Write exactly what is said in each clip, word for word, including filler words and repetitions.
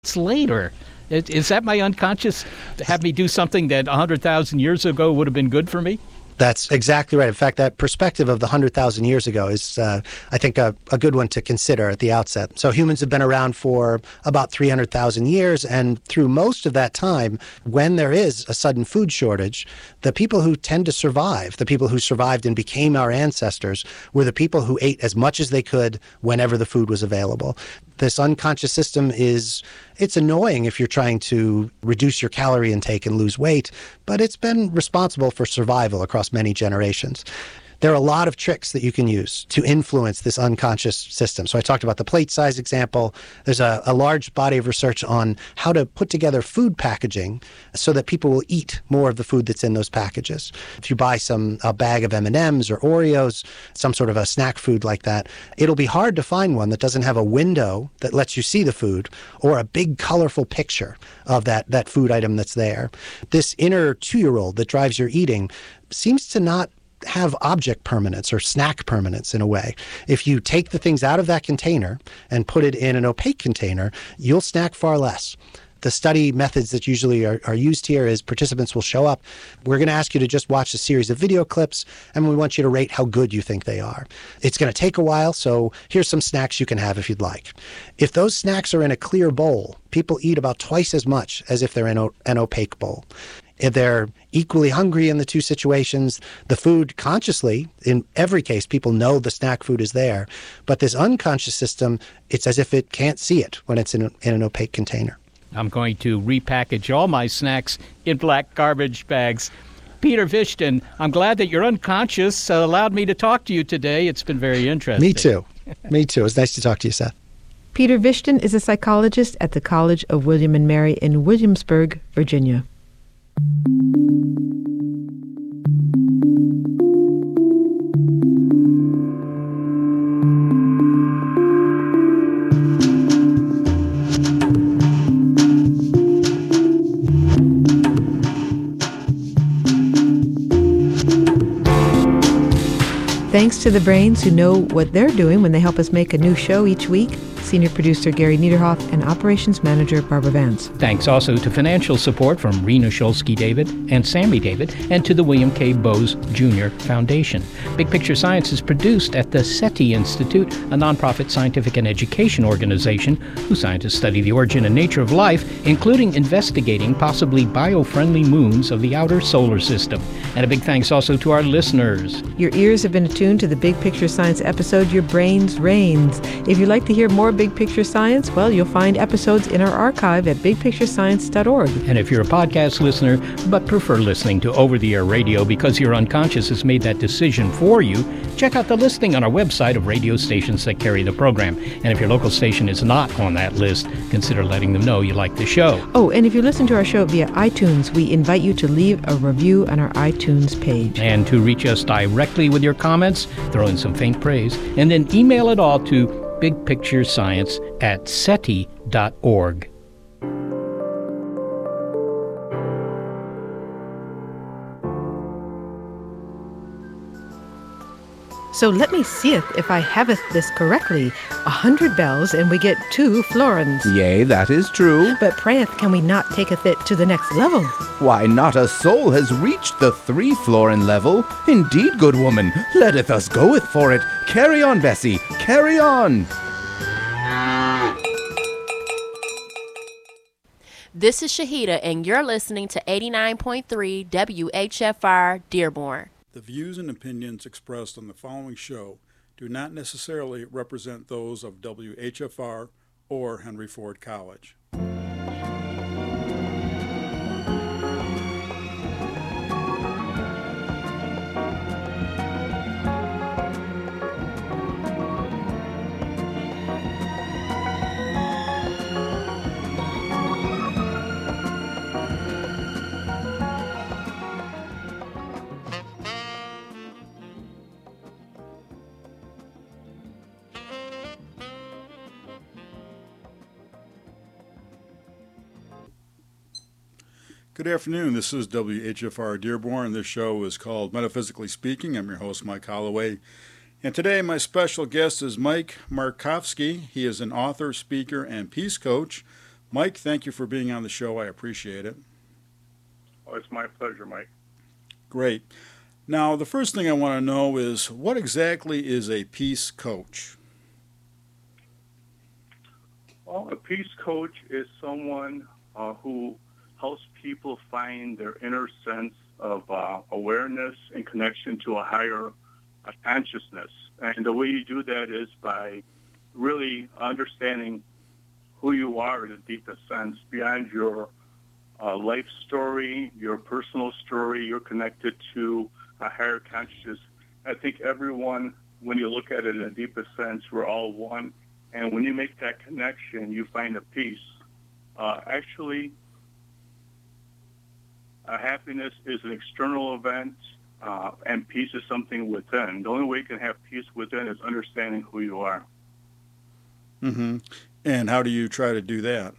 later. Is, is that my unconscious to have me do something that one hundred thousand years ago would have been good for me? That's exactly right. In fact, that perspective of the one hundred thousand years ago is, uh, I think, a, a good one to consider at the outset. So humans have been around for about three hundred thousand years, and through most of that time, when there is a sudden food shortage, the people who tend to survive, the people who survived and became our ancestors, were the people who ate as much as they could whenever the food was available. This unconscious system is, it's annoying if you're trying to reduce your calorie intake and lose weight, but it's been responsible for survival across many generations. There are a lot of tricks that you can use to influence this unconscious system. So I talked about the plate size example. There's a, a large body of research on how to put together food packaging so that people will eat more of the food that's in those packages. If you buy some a bag of M and M's or Oreos, some sort of a snack food like that, it'll be hard to find one that doesn't have a window that lets you see the food or a big colorful picture of that, that food item that's there. This inner two-year-old that drives your eating seems to not have object permanence or snack permanence in a way. If you take the things out of that container and put it in an opaque container, you'll snack far less. The study methods that usually are, are used here is participants will show up. We're going to ask you to just watch a series of video clips, and we want you to rate how good you think they are. It's going to take a while, so here's some snacks you can have if you'd like. If those snacks are in a clear bowl, people eat about twice as much as if they're in o- an opaque bowl. If they're equally hungry in the two situations, the food consciously, in every case, people know the snack food is there. But this unconscious system, it's as if it can't see it when it's in, a, in an opaque container. I'm going to repackage all my snacks in black garbage bags. Peter Vishton, I'm glad that your unconscious uh, allowed me to talk to you today. It's been very interesting. Me too. Me too. It's nice to talk to you, Seth. Peter Vishton is a psychologist at the College of William and Mary in Williamsburg, Virginia. Thanks to the brains who know what they're doing when they help us make a new show each week. Senior producer Gary Niederhoff and operations manager Barbara Vance. Thanks also to financial support from Rena Shulsky-David and Sammy David, and to the William K. Bowes Junior Foundation. Big Picture Science is produced at the SETI Institute, a nonprofit scientific and education organization whose scientists study the origin and nature of life, including investigating possibly bio-friendly moons of the outer solar system. And a big thanks also to our listeners. Your ears have been attuned to the Big Picture Science episode, Your Brains Reigns. If you'd like to hear more Big Picture Science, well, you'll find episodes in our archive at big picture science dot org. And if you're a podcast listener but prefer listening to over-the-air radio because your unconscious has made that decision for you, check out the listing on our website of radio stations that carry the program. And if your local station is not on that list, consider letting them know you like the show. Oh, and if you listen to our show via iTunes, we invite you to leave a review on our iTunes page. And to reach us directly with your comments, throw in some faint praise, and then email it all to bigpicturescience at seti dot org. So let me seeth if I haveth this correctly. A hundred bells, and we get two florins. Yea, that is true. But prayeth, can we not taketh it to the next level? Why, not a soul has reached the three florin level. Indeed, good woman, letteth us goeth for it. Carry on, Bessie, carry on. This is Shahida, and you're listening to eighty-nine point three W H F R Dearborn. The views and opinions expressed on the following show do not necessarily represent those of W H F R or Henry Ford College. Good afternoon. This is W H F R Dearborn. This show is called Metaphysically Speaking. I'm your host, Mike Holloway. And today my special guest is Mike Markovsky. He is an author, speaker, and peace coach. Mike, thank you for being on the show. I appreciate it. Oh, it's my pleasure, Mike. Great. Now, the first thing I want to know is what exactly is a peace coach? Well, a peace coach is someone uh, who helps people find their inner sense of uh, awareness and connection to a higher uh, consciousness. And the way you do that is by really understanding who you are in the deepest sense, beyond your uh, life story, your personal story. You're connected to a higher consciousness. I think everyone, when you look at it in the deepest sense, we're all one. And when you make that connection, you find a peace. Uh, actually, uh, happiness is an external event, uh, and peace is something within. The only way you can have peace within is understanding who you are. Mm-hmm. And how do you try to do that?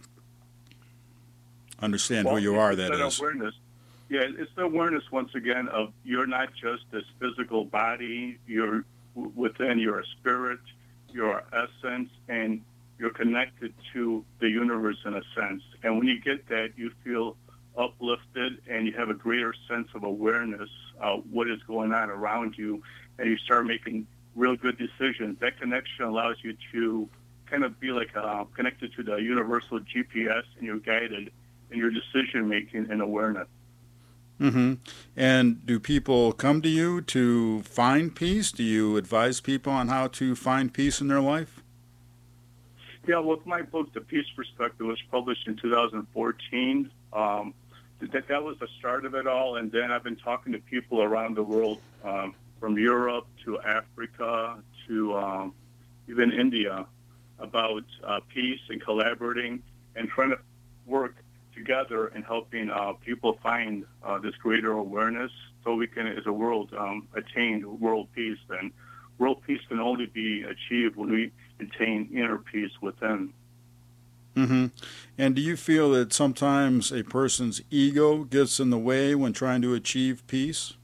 Understand well, who you are, that that is. Awareness. Yeah, it's the awareness, once again, of you're not just this physical body. You're within, you're a spirit, your essence, and you're connected to the universe in a sense. And when you get that, you feel uplifted and you have a greater sense of awareness of what is going on around you, and you start making real good decisions. That connection allows you to kind of be like uh, connected to the universal G P S, and you're guided in your decision making and awareness. Mm-hmm. And do people come to you to find peace? Do you advise people on how to find peace in their life? Yeah, well, my book, The Peace Perspective, was published in two thousand fourteen. Um, that, that was the start of it all, and then I've been talking to people around the world, um, from Europe to Africa to um, even India, about uh, peace and collaborating and trying to work together and helping uh, people find uh, this greater awareness so we can, as a world, um, attain world peace. And world peace can only be achieved when we attain inner peace within. Mm-hmm. And do you feel that sometimes a person's ego gets in the way when trying to achieve peace?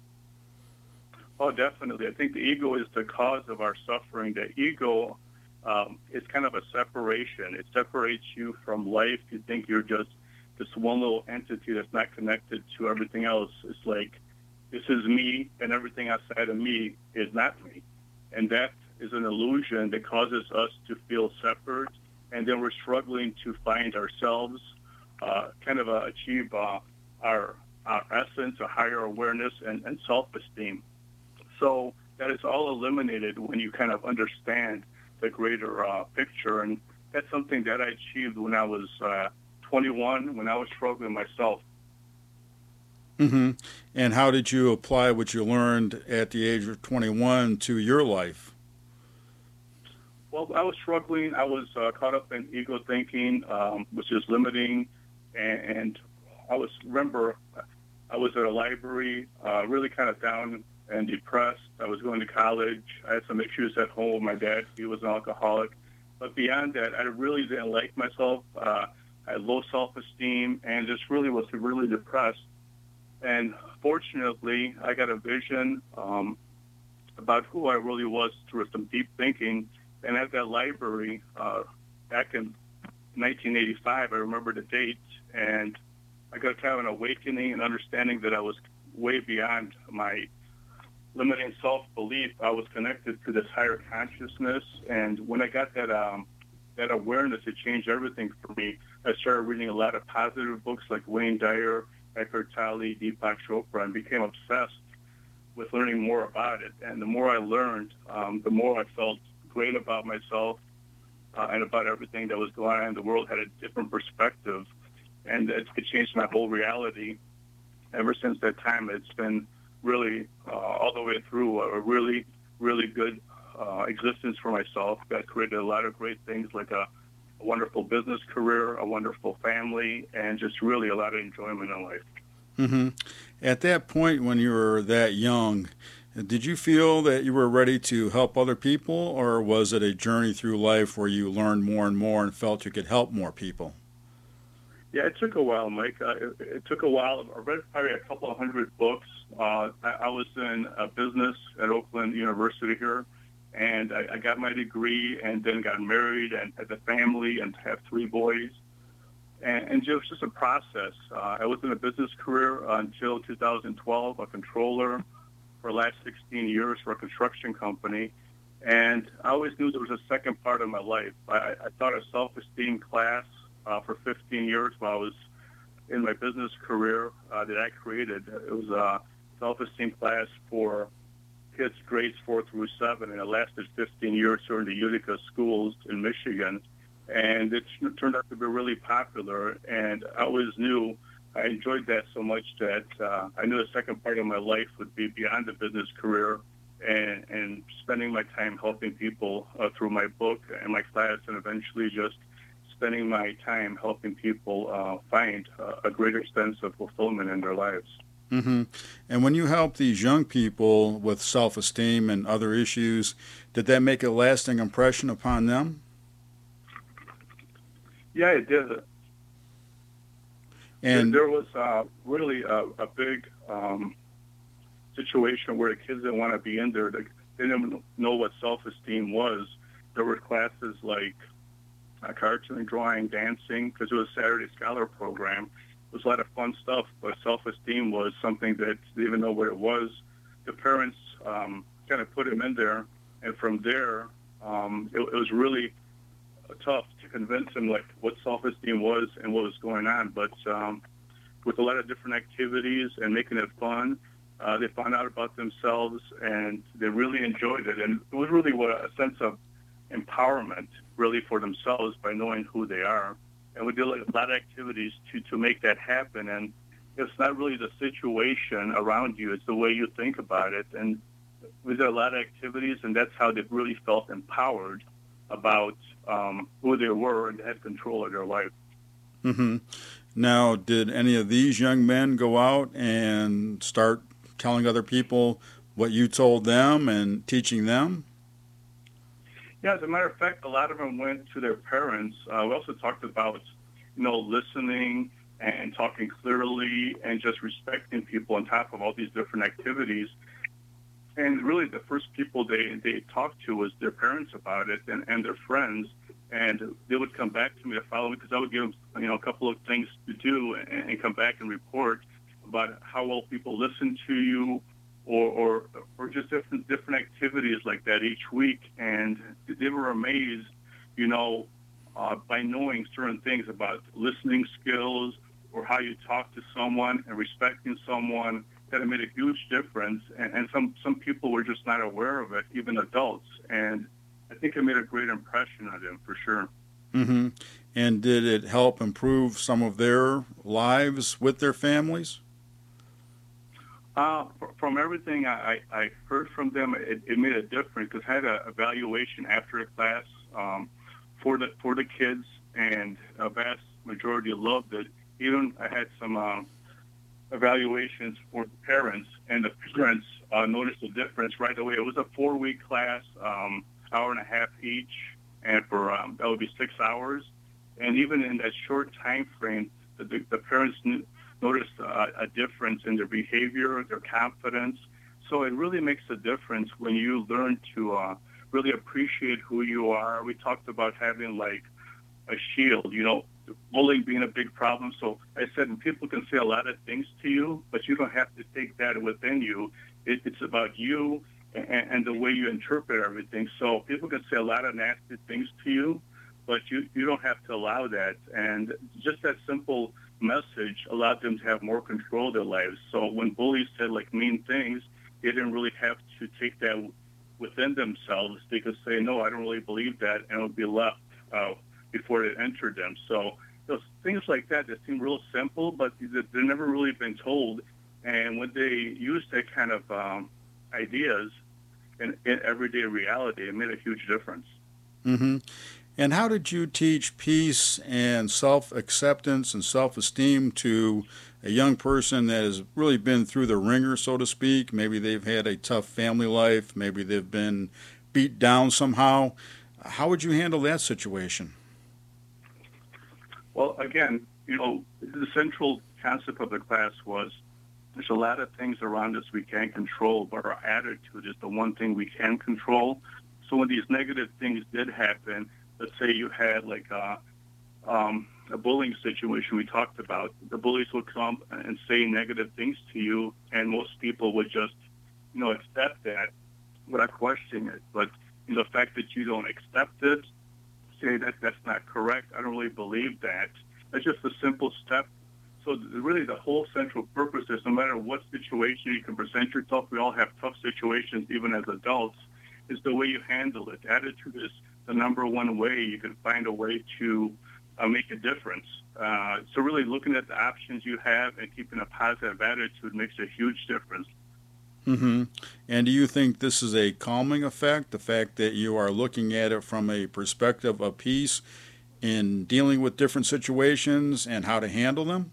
Oh, definitely. I think the ego is the cause of our suffering. The ego um, is kind of a separation. It separates you from life. You think you're just this one little entity that's not connected to everything else. It's like, this is me, and everything outside of me is not me. And that is an illusion that causes us to feel separate, and then we're struggling to find ourselves, uh, kind of uh, achieve uh, our, our essence, a higher awareness, and, and self-esteem. So that is all eliminated when you kind of understand the greater uh, picture, and that's something that I achieved when I was uh, twenty-one, when I was struggling myself. Mm-hmm. And how did you apply what you learned at the age of twenty-one to your life? Well, I was struggling. I was uh, caught up in ego thinking, um, which is limiting. And, and I was, remember, I was at a library, uh, really kind of down and depressed. I was going to college. I had some issues at home. My dad, he was an alcoholic. But beyond that, I really didn't like myself. Uh, I had low self-esteem and just really was really depressed. And fortunately, I got a vision um, about who I really was through some deep thinking. And at that library, uh, back in nineteen eighty-five, I remember the date, and I got kind of an awakening and understanding that I was way beyond my limiting self-belief. I was connected to this higher consciousness. And when I got that um, that awareness, it changed everything for me. I started reading a lot of positive books like Wayne Dyer, Eckhart Tolle, Deepak Chopra, and became obsessed with learning more about it. And the more I learned, um, the more I felt great about myself uh, and about everything that was going on. The world had a different perspective, and it, it changed my whole reality. Ever since that time, it's been really, uh, all the way through, a really, really good uh, existence for myself. I created a lot of great things like a, a wonderful business career, a wonderful family, and just really a lot of enjoyment in life. Mm-hmm. At that point when you were that young, did you feel that you were ready to help other people, or was it a journey through life where you learned more and more and felt you could help more people? Yeah, it took a while, Mike. Uh, it, it took a while. I read probably a couple of hundred books. Uh, I, I was in a business at Oakland University here, and I, I got my degree and then got married and had a family and have three boys. and, and just just a process. Uh, I was in a business career until two thousand twelve, a controller for the last sixteen years for a construction company. And I always knew there was a second part of my life. I, I taught a self-esteem class uh, for fifteen years while I was in my business career uh, that I created. It was a self-esteem class for kids grades four through seven, and it lasted fifteen years during the Utica schools in Michigan. And it turned out to be really popular, and I always knew I enjoyed that so much that uh, I knew the second part of my life would be beyond the business career and, and spending my time helping people uh, through my book and my class, and eventually just spending my time helping people uh, find uh, a greater sense of fulfillment in their lives. Mm-hmm. And when you help these young people with self-esteem and other issues, did that make a lasting impression upon them? Yeah, it did. And there was uh, really a, a big um, situation where the kids didn't want to be in there. They didn't know what self-esteem was. There were classes like uh, cartoon drawing, dancing, because it was a Saturday Scholar program. It was a lot of fun stuff, but self-esteem was something that they didn't even know what it was. The parents um, kind of put him in there, and from there, um, it, it was really tough to convince him like what self-esteem was and what was going on. But um, with a lot of different activities and making it fun, uh, they found out about themselves, and they really enjoyed it. And it was really what a sense of empowerment, really, for themselves by knowing who they are. And we did a lot of activities to, to make that happen. And it's not really the situation around you, it's the way you think about it. And we did a lot of activities, and that's how they really felt empowered about um, who they were and had control of their life. Mm-hmm. Now, did any of these young men go out and start telling other people what you told them and teaching them? Yeah, as a matter of fact, a lot of them went to their parents. Uh, we also talked about, you know, listening and talking clearly and just respecting people on top of all these different activities. And really the first people they, they talked to was their parents about it, and, and their friends. And they would come back to me to follow me, because I would give them, you know, a couple of things to do and, and come back and report about how well people listen to you, or, or or just different different activities like that each week. And they were amazed, you know, uh, by knowing certain things about listening skills or how you talk to someone and respecting someone, that it made a huge difference. And, and some, some people were just not aware of it, even adults. And I think it made a great impression on them, for sure. Mm-hmm. And did it help improve some of their lives with their families? Uh, from everything I, I heard from them, it, it made a difference, because I had an evaluation after the class um, for the for the kids, and a vast majority loved it. Even I had some um, evaluations for the parents, and the parents uh, noticed the difference right away. It was a four-week class, um, hour and a half each, and for um, that would be six hours. And even in that short time frame, the, the, the parents knew, noticed uh, a difference in their behavior, their confidence. So it really makes a difference when you learn to uh, really appreciate who you are. We talked about having like a shield, you know, bullying being a big problem. So I said, people can say a lot of things to you, but you don't have to take that within you. It, it's about you and, and the way you interpret everything. So people can say a lot of nasty things to you, but you, you don't have to allow that. And just that simple message allowed them to have more control of their lives. So when bullies said like mean things, they didn't really have to take that within themselves. They could say, no, I don't really believe that, and it would be left uh, before it entered them. So those things like that that seem real simple, but they've never really been told. And when they use that kind of um, ideas in, in everyday reality, it made a huge difference. Mm-hmm. And how did you teach peace and self-acceptance and self-esteem to a young person that has really been through the ringer, so to speak? Maybe they've had a tough family life. Maybe they've been beat down somehow. How would you handle that situation? Well, again, you know, the central concept of the class was there's a lot of things around us we can't control, but our attitude is the one thing we can control. So when these negative things did happen, let's say you had like a, um, a bullying situation we talked about. The bullies will come and say negative things to you, and most people would just, you know, accept that without questioning it. But you know, the fact that you don't accept it, say that that's not correct, I don't really believe that. That's just a simple step. So really the whole central purpose is no matter what situation you can present yourself, we all have tough situations even as adults, is the way you handle it. Attitude is the number one way you can find a way to uh, make a difference. Uh, so really looking at the options you have and keeping a positive attitude makes a huge difference. Mm-hmm. And do you think this is a calming effect, the fact that you are looking at it from a perspective of peace in dealing with different situations and how to handle them?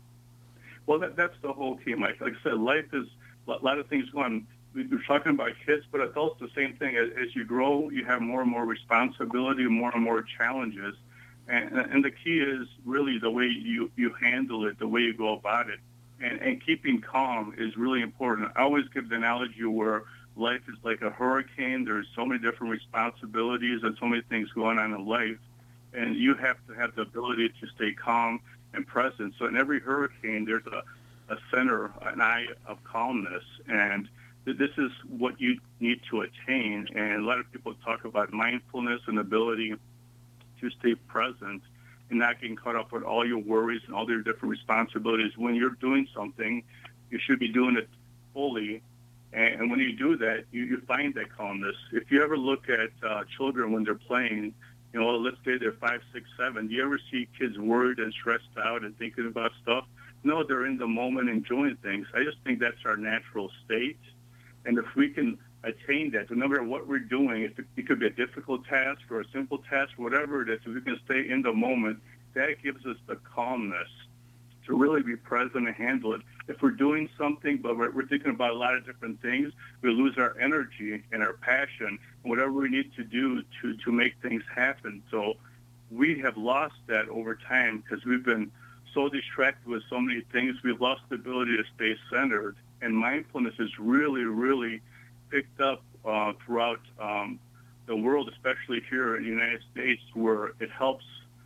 Well, that, that's the whole key, Mike. Like I said, life is a lot of things going on. We were talking about kids, but adults, the same thing. As, as you grow, you have more and more responsibility, more and more challenges. And, and the key is really the way you, you handle it, the way you go about it. And, and keeping calm is really important. I always give the analogy where life is like a hurricane. There's so many different responsibilities and so many things going on in life. And you have to have the ability to stay calm and present. So in every hurricane, there's a, a center, an eye of calmness. And th- this is what you need to attain. And a lot of people talk about mindfulness and ability to stay present and not getting caught up with all your worries and all your different responsibilities. When you're doing something, you should be doing it fully. And, and when you do that, you, you find that calmness. If you ever look at uh, children when they're playing, you know, let's say they're five, six, seven, do you ever see kids worried and stressed out and thinking about stuff? No, they're in the moment enjoying things. I just think that's our natural state. And if we can attain that, no matter what we're doing, if it, it could be a difficult task or a simple task, whatever it is, if we can stay in the moment, that gives us the calmness to really be present and handle it. If we're doing something, but we're, we're thinking about a lot of different things, we lose our energy and our passion, whatever we need to do to, to make things happen. So we have lost that over time because we've been so distracted with so many things. We've lost the ability to stay centered. And mindfulness is really, really picked up uh, throughout um, the world, especially here in the United States, where it helps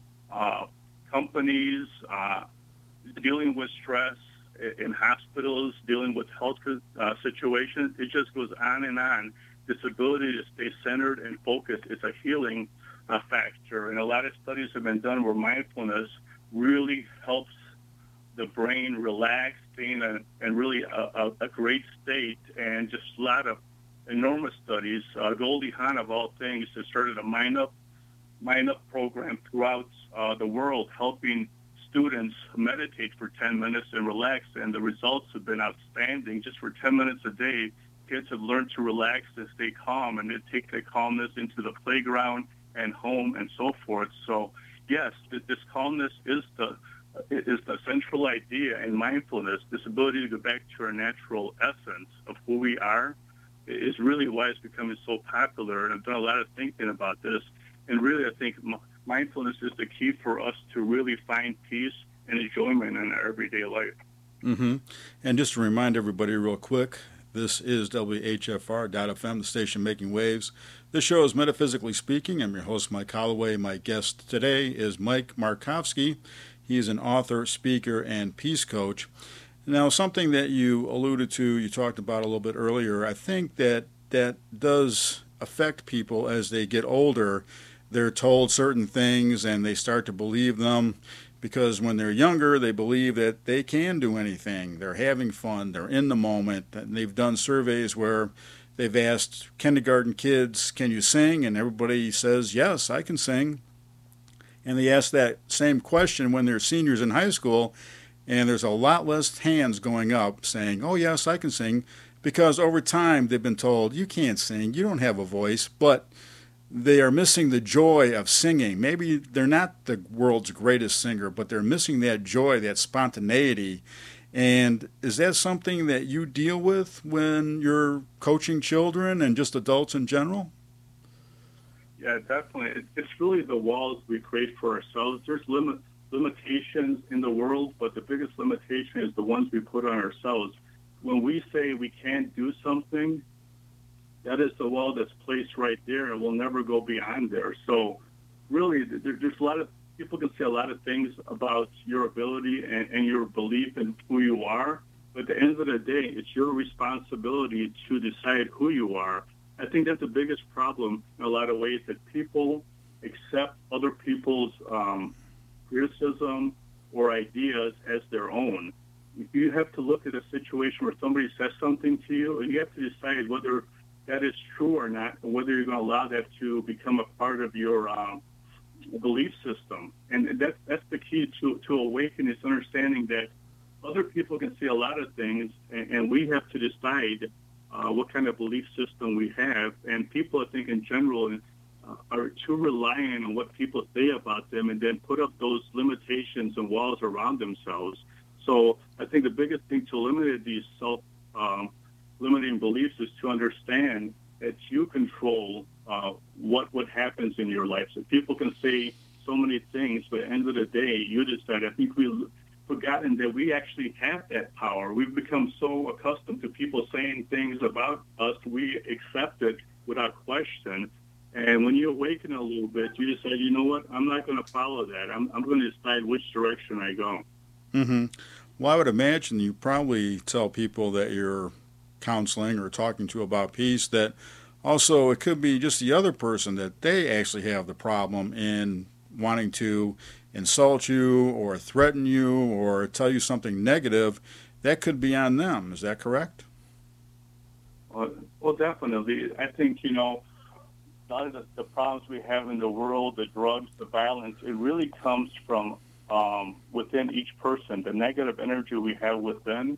uh, companies uh, dealing with stress in hospitals, dealing with health uh, situations. It just goes on and on. This ability to stay centered and focused is a healing uh, factor. And a lot of studies have been done where mindfulness really helps the brain relax, stay in a, and really a, a, a great state. And just a lot of enormous studies. Uh, Goldie Hawn, of all things, has started a Mind Up, Mind Up program throughout uh, the world, helping students meditate for ten minutes and relax, and the results have been outstanding. Just for ten minutes a day, kids have learned to relax and stay calm, and they take their calmness into the playground and home and so forth. So, yes, this calmness is the is the central idea in mindfulness. This ability to go back to our natural essence of who we are is really why it's becoming so popular. And I've done a lot of thinking about this, and really, I think mindfulness is the key for us to really find peace and enjoyment in our everyday life. Mm-hmm. And just to remind everybody real quick, this is W H F R dot F M, the station making waves. This show is Metaphysically Speaking. I'm your host, Mike Holloway. My guest today is Mike Markovski. He is an author, speaker, and peace coach. Now, something that you alluded to, you talked about a little bit earlier, I think that that does affect people as they get older. They're told certain things and they start to believe them because when they're younger, they believe that they can do anything. They're having fun. They're in the moment. And they've done surveys where they've asked kindergarten kids, can you sing? And everybody says, yes, I can sing. And they ask that same question when they're seniors in high school, and there's a lot less hands going up saying, oh, yes, I can sing, because over time they've been told, you can't sing, you don't have a voice, but they are missing the joy of singing. Maybe they're not the world's greatest singer, but they're missing that joy, that spontaneity. And is that something that you deal with when you're coaching children and just adults in general? Yeah, definitely. It's really the walls we create for ourselves. There's limit, limitations in the world, but the biggest limitation is the ones we put on ourselves. When we say we can't do something, that is the wall that's placed right there, and we'll never go beyond there. So really, there, there's a lot of people can say a lot of things about your ability and, and your belief in who you are, but at the end of the day, it's your responsibility to decide who you are. I think that's the biggest problem in a lot of ways, that people accept other people's um, criticism or ideas as their own. You have to look at a situation where somebody says something to you, and you have to decide whether that is true or not, and whether you're going to allow that to become a part of your um, belief system. And that's, that's the key to, to awaken, is understanding that other people can see a lot of things, and, and we have to decide uh, what kind of belief system we have. And people, I think, in general, uh, are too reliant on what people say about them, and then put up those limitations and walls around themselves. So I think the biggest thing to eliminate these self-limiting um, beliefs is to understand that you control uh, what what happens in your life. So people can say so many things, but at the end of the day, you decide. I think we've forgotten that we actually have that power. We've become so accustomed to people saying things about us, we accept it without question. And when you awaken a little bit, you decide, you know what, I'm not going to follow that. I'm, I'm going to decide which direction I go. Mm-hmm. Well, I would imagine you probably tell people that you're counseling or talking to about peace that also it could be just the other person, that they actually have the problem in wanting to insult you or threaten you or tell you something negative. That could be on them. Is that correct? Well, well definitely. I think, you know, a lot of the, the problems we have in the world, the drugs, the violence, it really comes from um, within each person. The negative energy we have within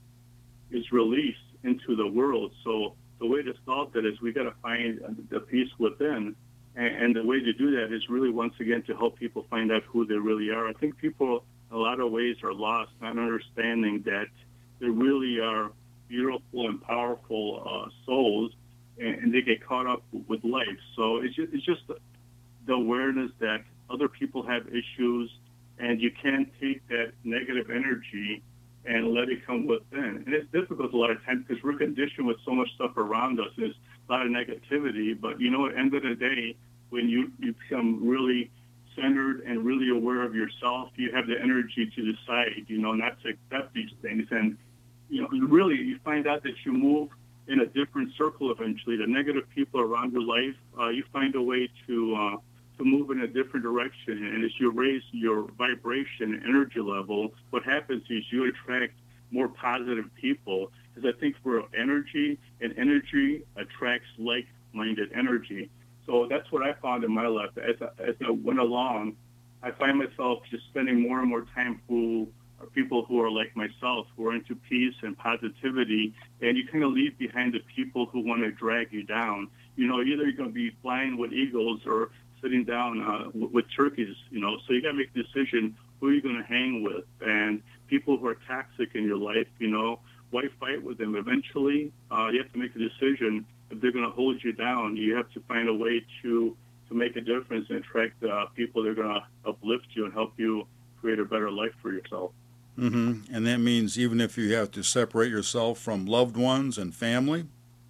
is released into the world. So the way to solve that is we got to find the peace within. And, and the way to do that is really, once again, to help people find out who they really are. I think people, in a lot of ways, are lost, not understanding that they really are beautiful and powerful uh, souls, and, and they get caught up with life. So it's just, it's just the awareness that other people have issues, and you can't take that negative energy and let it come within. And it's difficult a lot of times because we're conditioned with so much stuff around us. There's a lot of negativity. But, you know, at the end of the day, when you, you become really centered and really aware of yourself, you have the energy to decide, you know, not to accept these things. And, you know, you really, you find out that you move in a different circle eventually. The negative people around your life, uh, you find a way to uh, to move in a different direction. And as you raise your vibration energy level, what happens is you attract more positive people. Because I think for energy, and energy attracts like-minded energy. So that's what I found in my life. As I, as I went along, I find myself just spending more and more time who are people who are like myself, who are into peace and positivity, and you kind of leave behind the people who want to drag you down. You know, either you're going to be flying with eagles or sitting down uh, w- with turkeys, you know. So you got to make a decision who you're going to hang with. And people who are toxic in your life, you know, why fight with them? Eventually, uh, you have to make a decision. If they're going to hold you down, you have to find a way to, to make a difference and attract uh, people that are going to uplift you and help you create a better life for yourself. Mm-hmm. And that means even if you have to separate yourself from loved ones and family?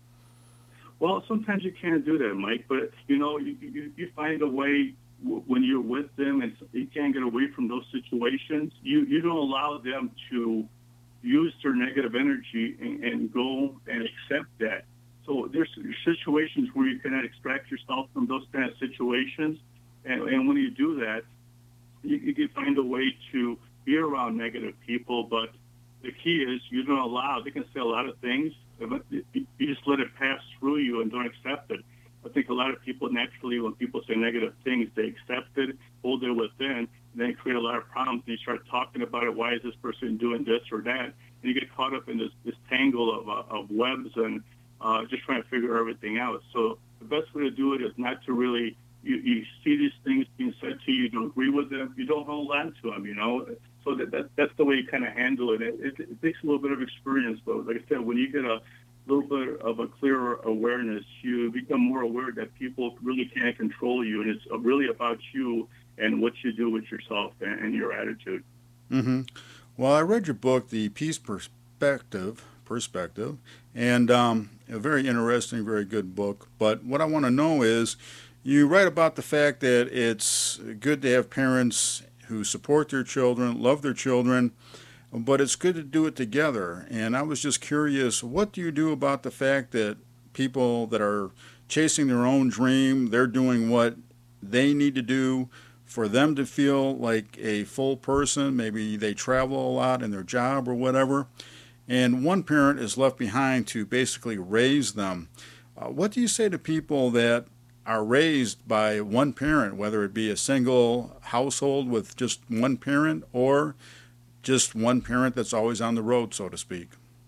Well, sometimes you can't do that, Mike, but, you know, you, you, you find a way w- when you're with them and you can't get away from those situations. You, you don't allow them to use their negative energy and, and go and accept that. So there's situations where you cannot extract yourself from those kind of situations. And, and when you do that, you, you can find a way to be around negative people. But the key is you don't allow, they can say a lot of things, but you just let it pass through you and don't accept it. I think a lot of people naturally, when people say negative things, they accept it, hold it within, and then create a lot of problems. And you start talking about it. Why is this person doing this or that? And you get caught up in this, this tangle of, uh, of webs and uh, just trying to figure everything out. So the best way to do it is not to really, you, you see these things being said to you, you don't agree with them, you don't hold on to them, you know. So that, that that's the way you kind of handle it. It, it. it takes a little bit of experience, but like I said, when you get a little bit of a clearer awareness, you become more aware that people really can't control you, and it's really about you and what you do with yourself and, and your attitude. Mm-hmm. Well, I read your book, The Peace Perspective, Perspective, and um, a very interesting, very good book. But what I want to know is, you write about the fact that it's good to have parents who support their children, love their children, but it's good to do it together. And I was just curious, what do you do about the fact that people that are chasing their own dream, they're doing what they need to do for them to feel like a full person? Maybe they travel a lot in their job or whatever, and one parent is left behind to basically raise them. Uh, what do you say to people that are raised by one parent, whether it be a single household with just one parent or just one parent that's always on the road, so to speak?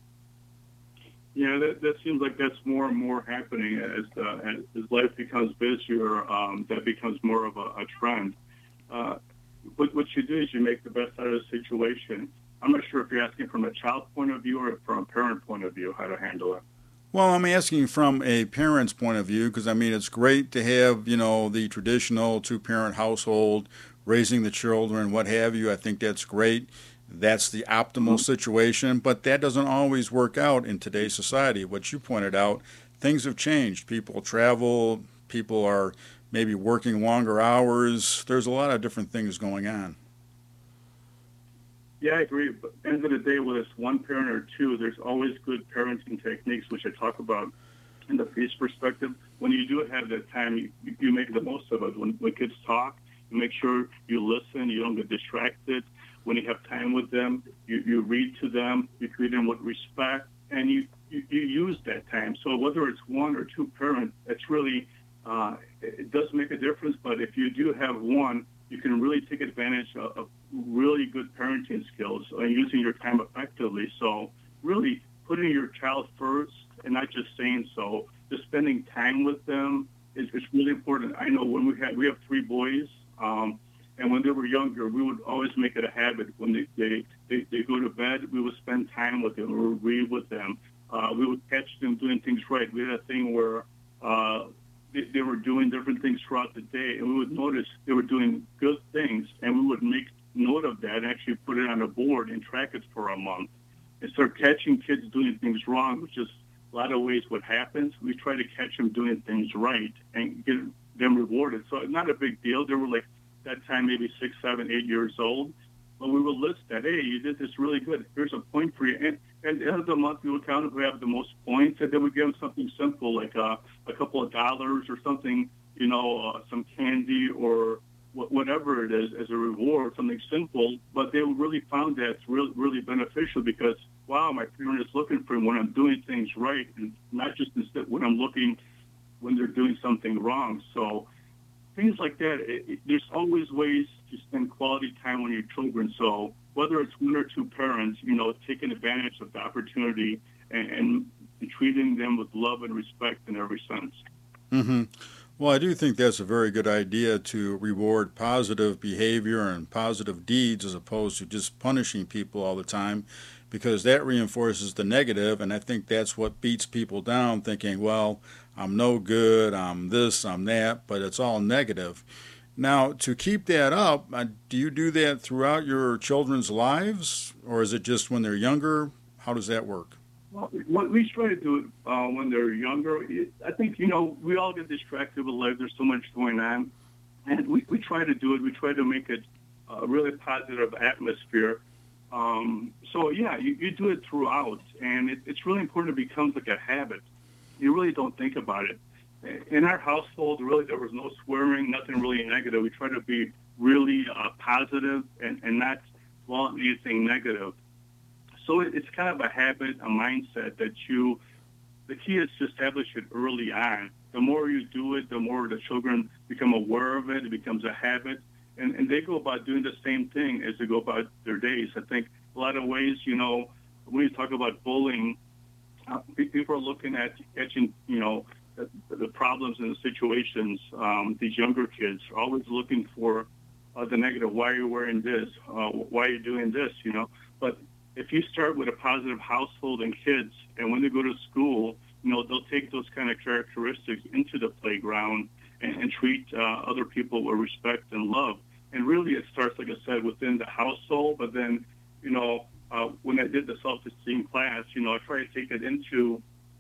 Yeah, that, that seems like that's more and more happening as uh, as, as life becomes busier. Um, that becomes more of a, a trend. Uh, what, what you do is you make the best out of the situation. I'm not sure if you're asking from a child point of view or from a parent point of view how to handle it. Well, I'm asking from a parent's point of view because, I mean, it's great to have, you know, the traditional two-parent household, raising the children, what have you. I think that's great. That's the optimal situation, but that doesn't always work out in today's society. What you pointed out, things have changed. People travel, people are maybe working longer hours. There's a lot of different things going on. Yeah, I agree. But at the end of the day, whether it's one parent or two, there's always good parenting techniques, which I talk about in the peace perspective. When you do have that time, you, you make the most of it. When, when kids talk, you make sure you listen, you don't get distracted. When you have time with them, you, you read to them, you treat them with respect, and you, you, you use that time. So whether it's one or two parents, it's really, uh, it does make a difference. But if you do have one, you can really take advantage of, of really good parenting skills and using your time effectively. So really putting your child first and not just saying so, just spending time with them is, is really important. I know when we had, we have three boys, um, and when they were younger, we would always make it a habit. When they, they, they, they go to bed, we would spend time with them, we would read with them. Uh, we would catch them doing things right. We had a thing where uh, they, they were doing different things throughout the day, and we would notice they were doing good things, and we would make note of that and actually put it on a board and track it for a month. And start catching kids doing things wrong, which is a lot of ways what happens. We try to catch them doing things right and get them rewarded. So not a big deal. They were like, that time maybe six, seven, eight years old. But we would list that, hey, you did this really good. Here's a point for you. And, and at the end of the month, we would count if we have the most points, and then we give them something simple like uh, a couple of dollars or something, you know, uh, some candy or wh- whatever it is as a reward, something simple. But they really found that it's really, really beneficial because, wow, my parent is looking for me when I'm doing things right, and not just instead when I'm looking when they're doing something wrong. So things like that, it, it, there's always ways to spend quality time with your children. So whether it's one or two parents, you know, taking advantage of the opportunity and, and, and treating them with love and respect in every sense. Mm-hmm. Well, I do think that's a very good idea to reward positive behavior and positive deeds as opposed to just punishing people all the time, because that reinforces the negative, and I think that's what beats people down, thinking, well, I'm no good, I'm this, I'm that, but it's all negative. Now, to keep that up, uh, do you do that throughout your children's lives, or is it just when they're younger? How does that work? Well, we try to do it uh, when they're younger. I think, you know, we all get distracted with life. There's so much going on. And we, we try to do it. We try to make it a really positive atmosphere. Um, so, yeah, you, you do it throughout. And it, it's really important it becomes like a habit. You really don't think about it. In our household, really, there was no swearing, nothing really negative. We try to be really uh, positive and, and not flaunt anything negative. So it, it's kind of a habit, a mindset that you, the key is to establish it early on. The more you do it, the more the children become aware of it. It becomes a habit. And, and they go about doing the same thing as they go about their days. I think a lot of ways, you know, when you talk about bullying, uh, people are looking at catching, you know, the, the problems and the situations. Um, these younger kids are always looking for uh, the negative. Why are you wearing this? Uh, why are you doing this? You know, but if you start with a positive household and kids, and when they go to school, you know, they'll take those kind of characteristics into the playground and, and treat uh, other people with respect and love. And really, it starts, like I said, within the household. But then, you know, uh, when I did the self-esteem class, you know, I try to take it into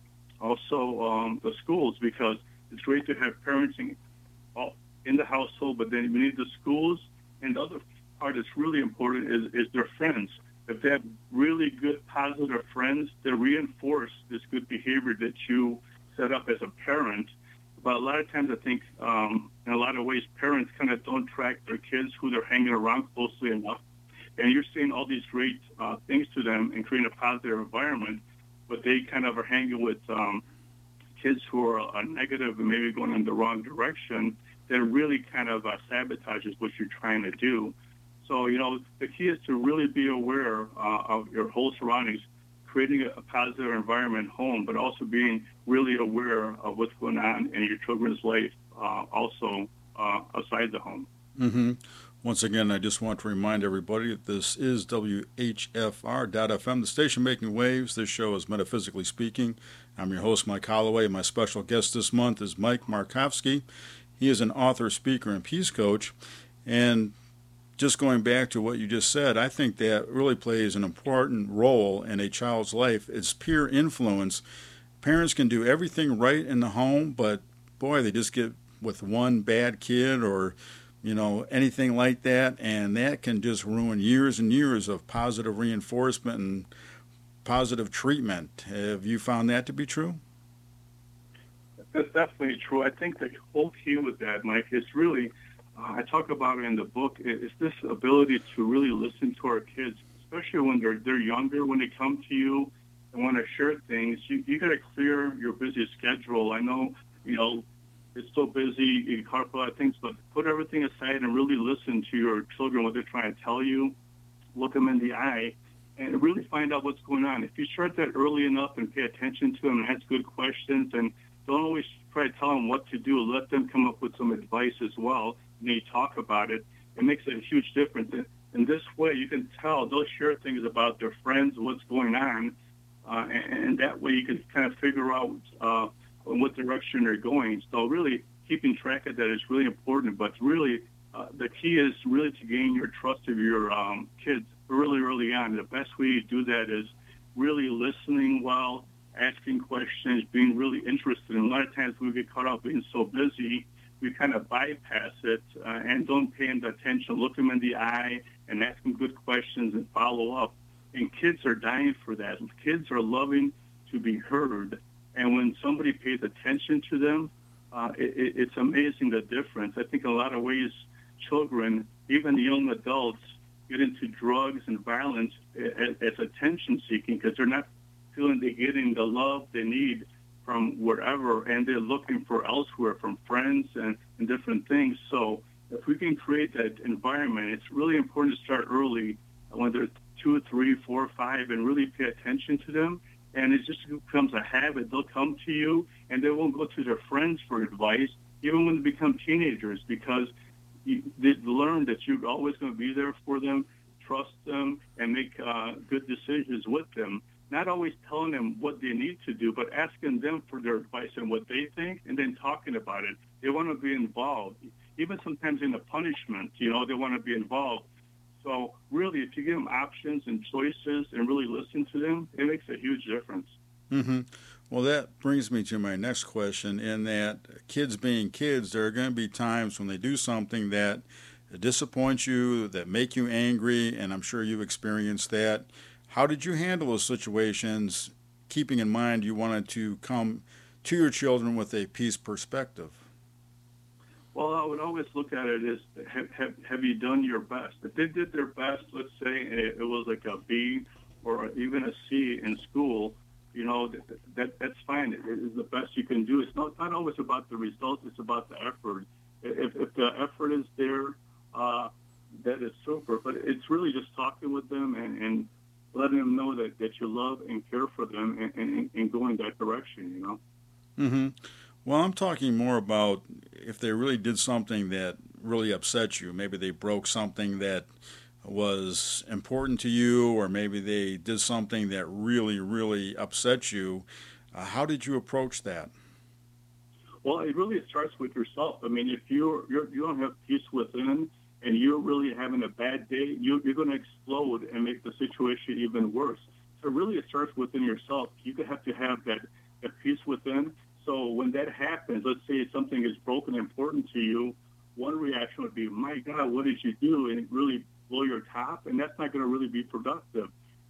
also um, the schools, because it's great to have parenting all in the household, but then we need the schools and other part that's really important is, is their friends. If they have really good, positive friends that reinforce this good behavior that you set up as a parent. But a lot of times I think um, in a lot of ways parents kind of don't track their kids who they're hanging around closely enough. And you're saying all these great uh, things to them and creating a positive environment, but they kind of are hanging with um, kids who are uh, negative and maybe going in the wrong direction, that really kind of uh, sabotages what you're trying to do. So, you know, the key is to really be aware uh, of your whole surroundings, creating a, a positive environment home, but also being really aware of what's going on in your children's life, uh, also uh, outside the home. Mm-hmm. Once again, I just want to remind everybody that this is W H F R dot F M, the station making waves. This show is Metaphysically Speaking. I'm your host, Mike Holloway. My special guest this month is Mike Markovsky. He is an author, speaker, and peace coach. And just going back to what you just said, I think that really plays an important role in a child's life. It's peer influence. Parents can do everything right in the home, but boy, they just get with one bad kid or you know, anything like that, and that can just ruin years and years of positive reinforcement and positive treatment. Have you found that to be true? That's definitely true. I think the whole key with that, Mike, is really, uh, I talk about it in the book, is this ability to really listen to our kids, especially when they're they're younger, when they come to you and want to share things. You, you got to clear your busy schedule. I know, you know, it's so busy, you can't put a lot of things, but put everything aside and really listen to your children, what they're trying to tell you, look them in the eye, and really find out what's going on. If you start that early enough and pay attention to them and ask good questions, and don't always try to tell them what to do, let them come up with some advice as well, and then you talk about it, it makes a huge difference. In this way, you can tell, they'll share things about their friends, what's going on, uh, and, and that way you can kind of figure out uh, in what direction they're going. So really keeping track of that is really important, but really uh, the key is really to gain your trust of your um, kids really early on. The best way to do that is really listening well, asking questions, being really interested. And a lot of times we get caught up being so busy, we kind of bypass it uh, and don't pay them attention, look them in the eye and ask them good questions and follow up. And kids are dying for that. Kids are loving to be heard. And when somebody pays attention to them, uh, it, it's amazing the difference. I think in a lot of ways, children, even young adults, get into drugs and violence as, as attention seeking because they're not feeling they're getting the love they need from wherever, and they're looking for elsewhere from friends and, and different things. So if we can create that environment, it's really important to start early when they're two, three, four, five, and really pay attention to them. And it just becomes a habit. They'll come to you, and they won't go to their friends for advice, even when they become teenagers, because you, they learn that you're always going to be there for them, trust them, and make uh, good decisions with them. Not always telling them what they need to do, but asking them for their advice and what they think, and then talking about it. They want to be involved. Even sometimes in the punishment, you know, they want to be involved. So really, if you give them options and choices and really listen to them, it makes a huge difference. Mm-hmm. Well, that brings me to my next question, in that kids being kids, there are going to be times when they do something that disappoints you, that make you angry, and I'm sure you've experienced that. How did you handle those situations, keeping in mind you wanted to come to your children with a peace perspective? Well, I would always look at it as, have, have, have you done your best? If they did their best, let's say it, it was like a B or even a C in school, you know, that, that that's fine. It is the best you can do. It's not, not always about the results. It's about the effort. If, if the effort is there, uh, that is super. But it's really just talking with them and, and letting them know that, that you love and care for them and, and, and going that direction, you know? Mm-hmm. Well, I'm talking more about if they really did something that really upset you. Maybe they broke something that was important to you, or maybe they did something that really, really upset you. Uh, how did you approach that? Well, it really starts with yourself. I mean, if you're, you're, you don't have peace within and you're really having a bad day, you, you're going to explode and make the situation even worse. So really it starts within yourself. You have to have that, that peace within. So when that happens, let's say something is broken and important to you, one reaction would be, my God, what did you do? And it really blow your top, and that's not going to really be productive.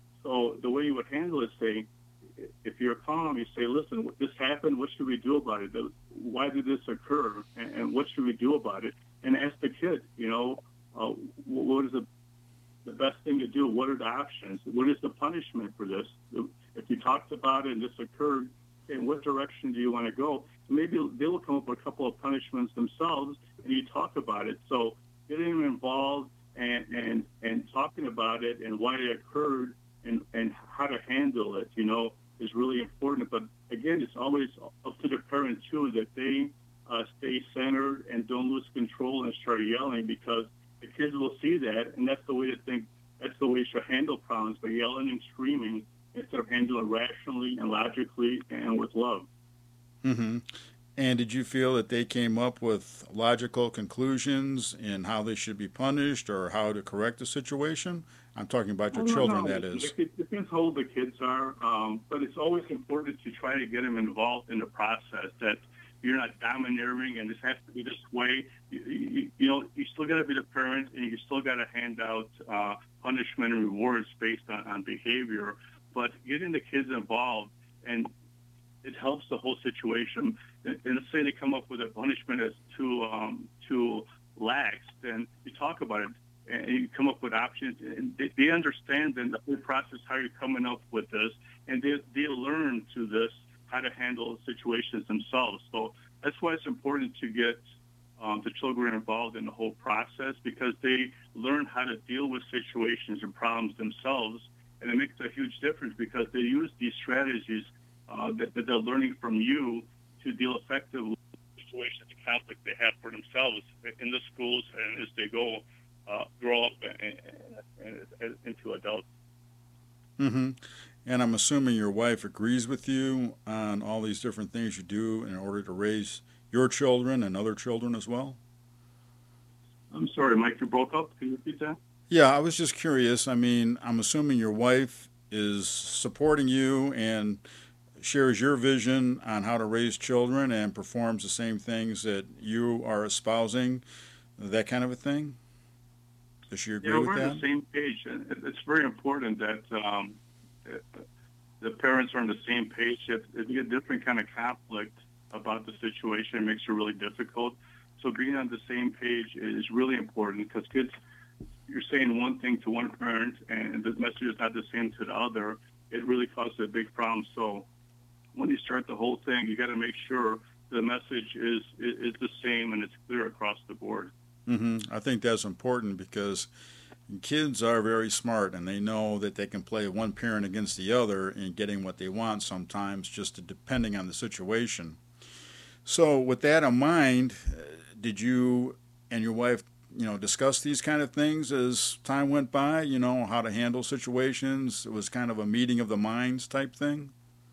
So the way you would handle it, say, if you're calm, you say, listen, this happened, what should we do about it? Why did this occur, and, and what should we do about it? And ask the kid, you know, uh, what is the, the best thing to do? What are the options? What is the punishment for this? If you talked about it and this occurred, in what direction do you want to go? Maybe they will come up with a couple of punishments themselves, and you talk about it. So getting them involved and, and, and talking about it and why it occurred and, and how to handle it, you know, is really important. But again, it's always up to the parent too, that they uh, stay centered and don't lose control and start yelling, because the kids will see that, and that's the way to think. That's the way you should handle problems, by yelling and screaming instead of handling rationally and logically and with love. Mm-hmm. And did you feel that they came up with logical conclusions in how they should be punished or how to correct the situation? I'm talking about your children, that is. It depends how old the kids are, um, but it's always important to try to get them involved in the process, that you're not domineering and this has to be this way. You, you, you know, you still got to be the parent, and you still got to hand out uh, punishment and rewards based on, on behavior, but getting the kids involved, and it helps the whole situation. And let's say they come up with a punishment that's too um, too lax, then you talk about it and you come up with options. And they, they understand then the whole process, how you're coming up with this, and they they learn through this how to handle situations themselves. So that's why it's important to get um, the children involved in the whole process, because they learn how to deal with situations and problems themselves, and it makes a huge difference because they use these strategies uh, that, that they're learning from you to deal effectively with situations and conflict they have for themselves in the schools and as they go uh, grow up and, and, and into adults. Mm-hmm. And I'm assuming your wife agrees with you on all these different things you do in order to raise your children and other children as well? I'm sorry, Mike, you broke up. Can you repeat that? Yeah, I was just curious. I mean, I'm assuming your wife is supporting you and shares your vision on how to raise children and performs the same things that you are espousing, that kind of a thing? Does she agree yeah, with we're that? on the same page. It's very important that um, the parents are on the same page. If, if you get different kind of conflict about the situation, it makes it really difficult. So being on the same page is really important, because kids, you're saying one thing to one parent and the message is not the same to the other. It really causes a big problem. So when you start the whole thing, you got to make sure the message is, is is the same and it's clear across the board. Mm-hmm. I think that's important, because kids are very smart and they know that they can play one parent against the other in getting what they want sometimes, just depending on the situation. So with that in mind, did you and your wife, you know, discuss these kind of things as time went by, you know, how to handle situations? It was kind of a meeting of the minds type thing?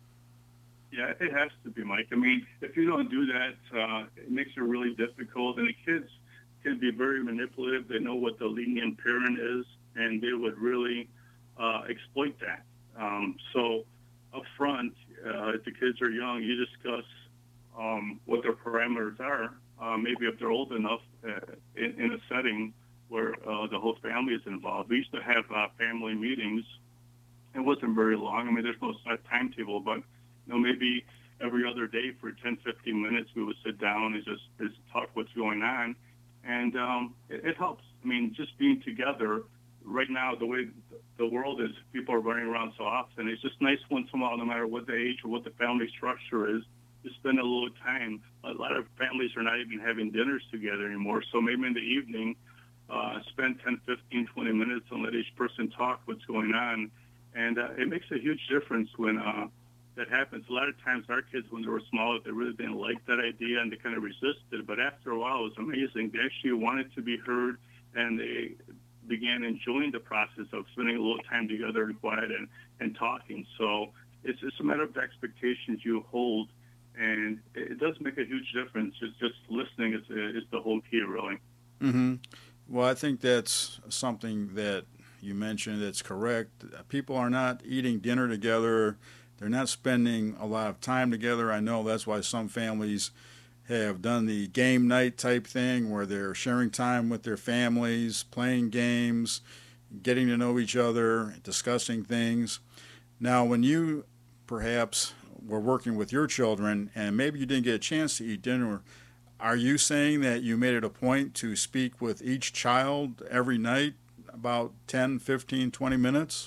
Yeah, it has to be, Mike. I mean, if you don't do that, uh, it makes it really difficult. And the kids can be very manipulative. They know what the lenient parent is, and they would really uh, exploit that. Um, so up front, uh, if the kids are young, you discuss um, what their parameters are. Uh, maybe if they're old enough, uh, in, in a setting where uh, the whole family is involved. We used to have uh, family meetings. It wasn't very long. I mean, there's no set timetable, but you know, maybe every other day for ten, fifteen minutes, we would sit down and just, just talk what's going on. And um, it, it helps. I mean, just being together right now, the way the world is, people are running around so often. It's just nice once in a while, no matter what the age or what the family structure is, to spend a little time. A lot of families are not even having dinners together anymore. So maybe in the evening, uh, spend ten, fifteen, twenty minutes and let each person talk what's going on. And uh, it makes a huge difference when uh, that happens. A lot of times our kids, when they were smaller, they really didn't like that idea and they kind of resisted. But after a while, it was amazing. They actually wanted to be heard, and they began enjoying the process of spending a little time together and quiet and, and talking. So it's, it's a matter of the expectations you hold, and it, it does make a huge difference. It's just listening is, is the whole key, really. Mm-hmm. Well, I think that's something that you mentioned that's correct. People are not eating dinner together. They're not spending a lot of time together. I know that's why some families have done the game night type thing where they're sharing time with their families, playing games, getting to know each other, discussing things. Now, when you perhaps were working with your children and maybe you didn't get a chance to eat dinner, are you saying that you made it a point to speak with each child every night about ten, fifteen, twenty minutes?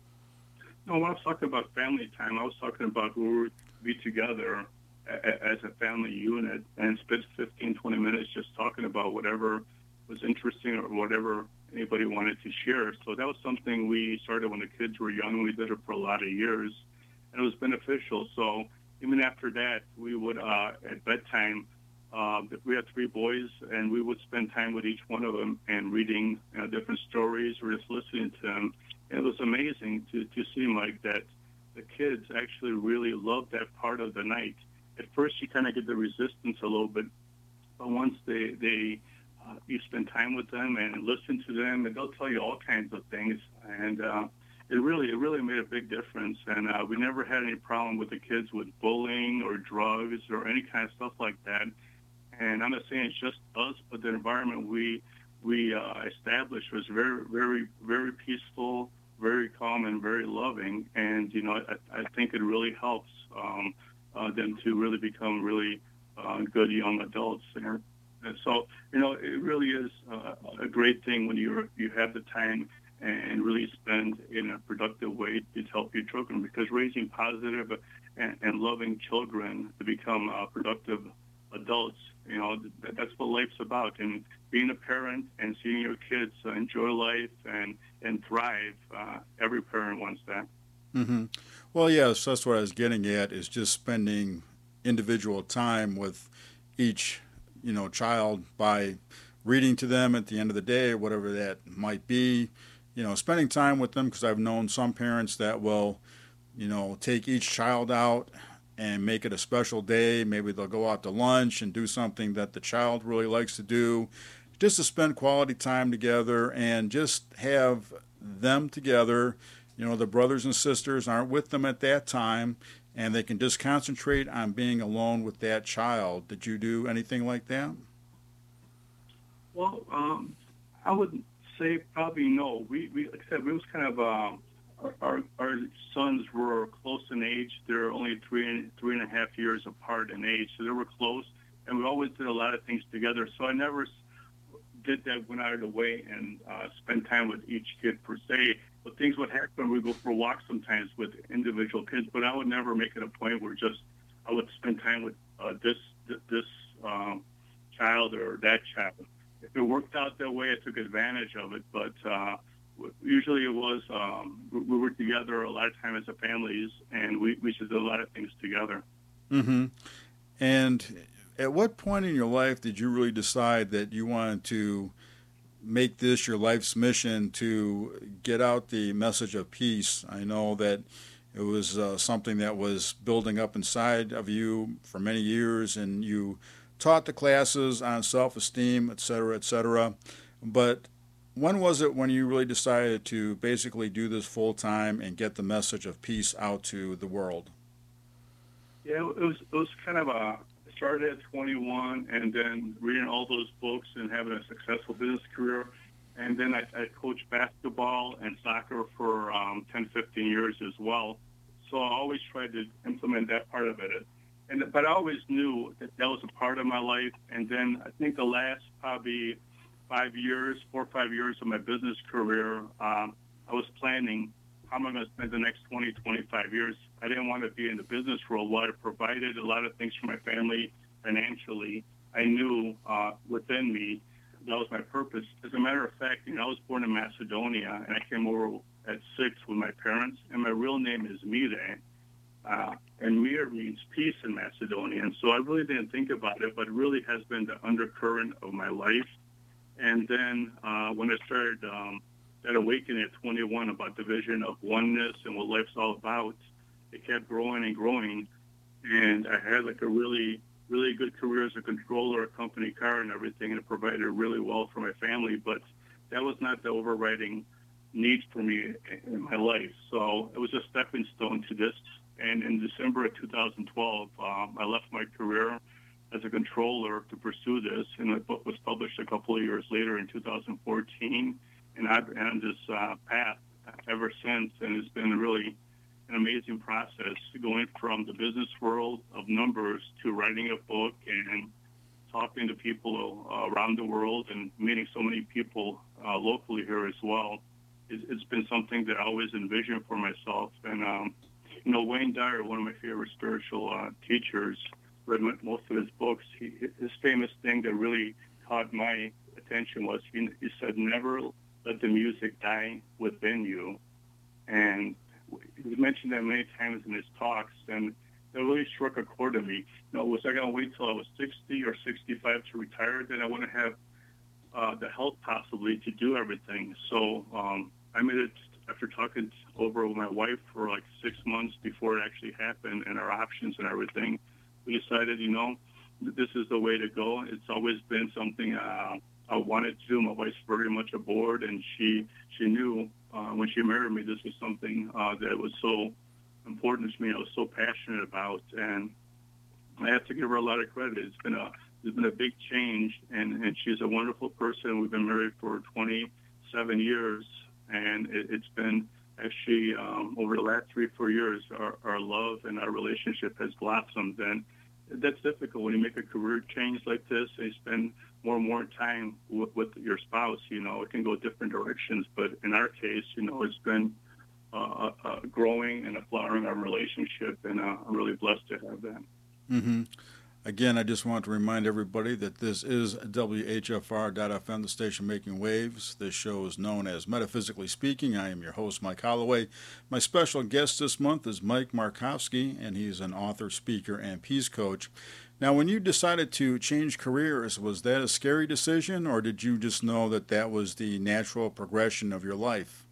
No, when I was talking about family time, I was talking about we would be together a- as a family unit and spend fifteen, twenty minutes just talking about whatever was interesting or whatever anybody wanted to share. So that was something we started when the kids were young. We did it for a lot of years, and it was beneficial. So even after that, we would, uh, at bedtime, uh, we had three boys, and we would spend time with each one of them and reading you know, different stories or just listening to them. And it was amazing to, to see, Mike, that the kids actually really loved that part of the night. At first, you kind of get the resistance a little bit, but once they, they uh, you spend time with them and listen to them, and they'll tell you all kinds of things. And uh, it really, it really made a big difference. And uh, we never had any problem with the kids with bullying or drugs or any kind of stuff like that. And I'm not saying it's just us, but the environment we we uh, established was very, very, very peaceful, very calm, and very loving. And you know, I, I think it really helps um, uh, them to really become really uh, good young adults. And, and so, you know, it really is uh, a great thing when you you have the time and really spend in a productive way to help your children, because raising positive and, and loving children to become uh, productive adults, you know, that, that's what life's about. And being a parent and seeing your kids uh, enjoy life and, and thrive, uh, every parent wants that. Mm-hmm. Well, yes, that's what I was getting at, is just spending individual time with each, you know, child by reading to them at the end of the day, whatever that might be, you know, spending time with them, because I've known some parents that will, you know, take each child out and make it a special day. Maybe they'll go out to lunch and do something that the child really likes to do, just to spend quality time together and just have them together. You know, the brothers and sisters aren't with them at that time, and they can just concentrate on being alone with that child. Did you do anything like that? Well, um, I would say probably no. We, we like I said, we was kind of, um, Our, our sons were close in age. They're only three and three and a half years apart in age, so they were close, and we always did a lot of things together. So I never did that, went out of the way and uh, spend time with each kid per se. But things would happen. We'd go for a walk sometimes with individual kids, but I would never make it a point where just I would spend time with uh, this this um, child or that child. If it worked out that way, I took advantage of it, but. Uh, Usually it was, um, we were together a lot of time as a families, and we, we should do a lot of things together. Mm-hmm. And at what point in your life did you really decide that you wanted to make this your life's mission to get out the message of peace? I know that it was uh, something that was building up inside of you for many years, and you taught the classes on self-esteem, et cetera, et cetera. But when was it when you really decided to basically do this full time and get the message of peace out to the world? Yeah, it was it was kind of a, I started at twenty-one and then reading all those books and having a successful business career. And then I, I coached basketball and soccer for um, ten, fifteen years as well. So I always tried to implement that part of it. And But I always knew that that was a part of my life. And then I think the last probably five years, four or five years of my business career, um, I was planning how am I going to spend the next twenty, twenty-five years. I didn't want to be in the business role. While I provided a lot of things for my family financially, I knew uh, within me that was my purpose. As a matter of fact, you know, I was born in Macedonia, and I came over at six with my parents, and my real name is Mire. Uh, and Mir means peace in Macedonian. So I really didn't think about it, but it really has been the undercurrent of my life. And then uh, when I started um, that awakening at twenty-one about the vision of oneness and what life's all about, it kept growing and growing. And I had like a really, really good career as a controller, a company car and everything, and it provided really well for my family. But that was not the overriding need for me in my life. So it was a stepping stone to this. And in December of two thousand twelve, um, I left my career. as a controller to pursue this, and the book was published a couple of years later in two thousand fourteen, and I've been on this uh, path ever since, and it's been really an amazing process going from the business world of numbers to writing a book and talking to people uh, around the world and meeting so many people uh, locally here as well. It's, it's been something that I always envisioned for myself. And, um, you know, Wayne Dyer, one of my favorite spiritual uh, teachers, read most of his books. He, his famous thing that really caught my attention was he, he said, never let the music die within you. And he mentioned that many times in his talks, and it really struck a chord to me. You know, was I going to wait till I was sixty or sixty-five to retire? Then I wouldn't have uh, the health possibly to do everything. So um, I made it after talking over with my wife for like six months before it actually happened and our options and everything. We decided, you know, this is the way to go. It's always been something uh, I wanted to do. My wife's very much aboard, and she she knew uh, when she married me this was something uh, that was so important to me. I was so passionate about, and I have to give her a lot of credit. It's been a it's been a big change, and, and she's a wonderful person. We've been married for twenty-seven years, and it, it's been actually um, over the last three, four years, our, our love and our relationship has blossomed. And that's difficult when you make a career change like this. You spend more and more time with, with your spouse. You know, it can go different directions, but in our case, you know, it's been uh, uh, growing and a flowering our relationship, and uh, I'm really blessed to have that. Mm-hmm. Again, I just want to remind everybody that this is W H F R dot F M, the station making waves. This show is known as Metaphysically Speaking. I am your host, Mike Holloway. My special guest this month is Mike Markovski, and he's an author, speaker, and peace coach. Now, when you decided to change careers, was that a scary decision, or did you just know that that was the natural progression of your life?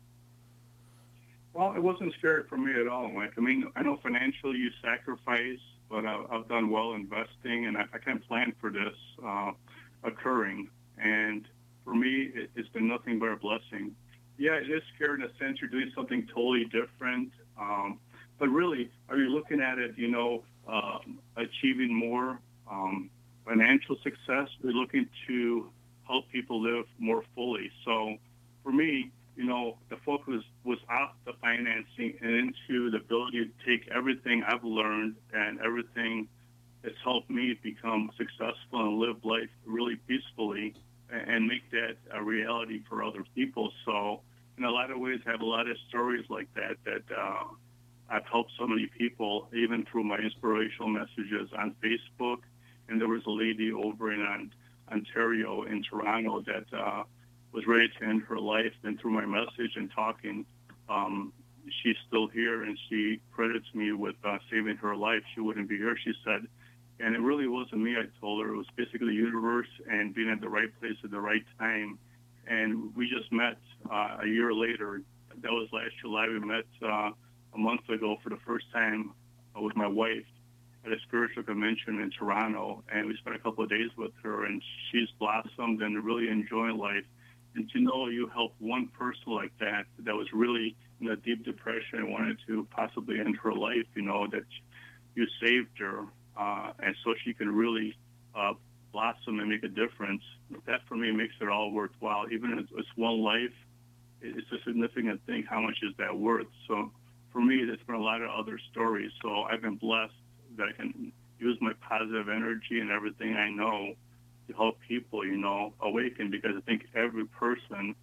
Well, it wasn't scary for me at all, Mike. I mean, I know financially you sacrifice, but I've done well investing, and I can't plan for this uh, occurring. And for me, it's been nothing but a blessing. Yeah, it is scary in a sense. You're doing something totally different. Um, but really, are you looking at it, you know, um, achieving more um, financial success? You're looking to help people live more fully. So for me, you know, the focus was off the financing and into the ability to take everything I've learned and everything that's helped me become successful and live life really peacefully and make that a reality for other people. So in a lot of ways, I have a lot of stories like that that uh, I've helped so many people, even through my inspirational messages on Facebook. And there was a lady over in Ontario, in Toronto, that uh, was ready to end her life, and through my message and talking, um, she's still here, and she credits me with uh, saving her life. She wouldn't be here, she said. And it really wasn't me, I told her. It was basically the universe and being at the right place at the right time. And we just met uh, a year later. That was last July. We met uh, a month ago for the first time uh, with my wife at a spiritual convention in Toronto. And we spent a couple of days with her, and she's blossomed and really enjoying life. And to know you helped one person like that, that was really in a deep depression and wanted to possibly end her life, you know, that you saved her, uh, and so she can really uh, blossom and make a difference. That, for me, makes it all worthwhile. Even if it's one life, it's a significant thing. How much is that worth? So for me, there's been a lot of other stories. So I've been blessed that I can use my positive energy and everything I know to help people, you know, awaken, because I think every person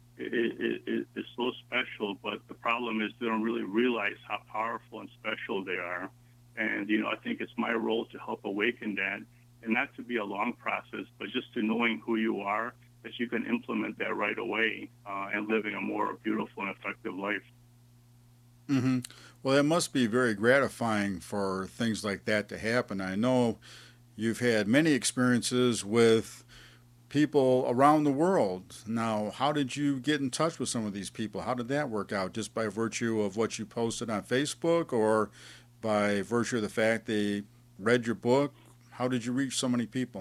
is, is, is so special, but the problem is they don't really realize how powerful and special they are. And, you know, I think it's my role to help awaken that, and not to be a long process, but just to knowing who you are, that you can implement that right away uh, and living a more beautiful and effective life. Mm-hmm. Well, it must be very gratifying for things like that to happen. I know you've had many experiences with people around the world. Now, how did you get in touch with some of these people? How did that work out? Just by virtue of what you posted on Facebook, or by virtue of the fact they read your book? How did you reach so many people?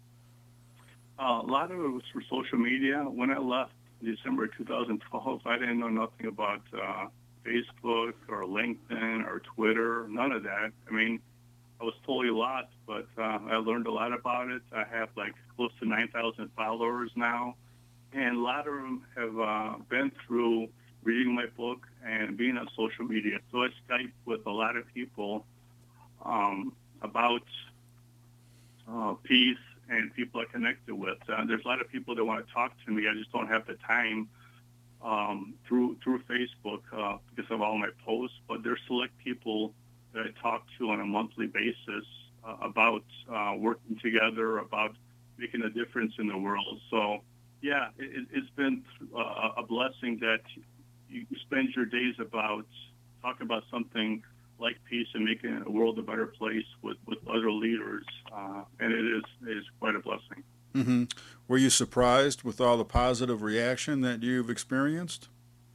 Uh, a lot of it was for social media. When I left in December two thousand twelve, I didn't know nothing about uh, Facebook or LinkedIn or Twitter, none of that. I mean, I was totally lost, but uh, I learned a lot about it. I have like close to nine thousand followers now, and a lot of them have uh, been through reading my book and being on social media. So I Skype with a lot of people um, about uh, peace and people I connected with. Uh, there's a lot of people that want to talk to me. I just don't have the time um, through through Facebook uh, because of all my posts. But there's select people that I talk to on a monthly basis uh, about uh, working together, about making a difference in the world. So, yeah, it, it's been uh, a blessing that you spend your days about talking about something like peace and making the world a better place with, with other leaders. Uh, and it is, it is quite a blessing. Mm-hmm. Were you surprised with all the positive reaction that you've experienced?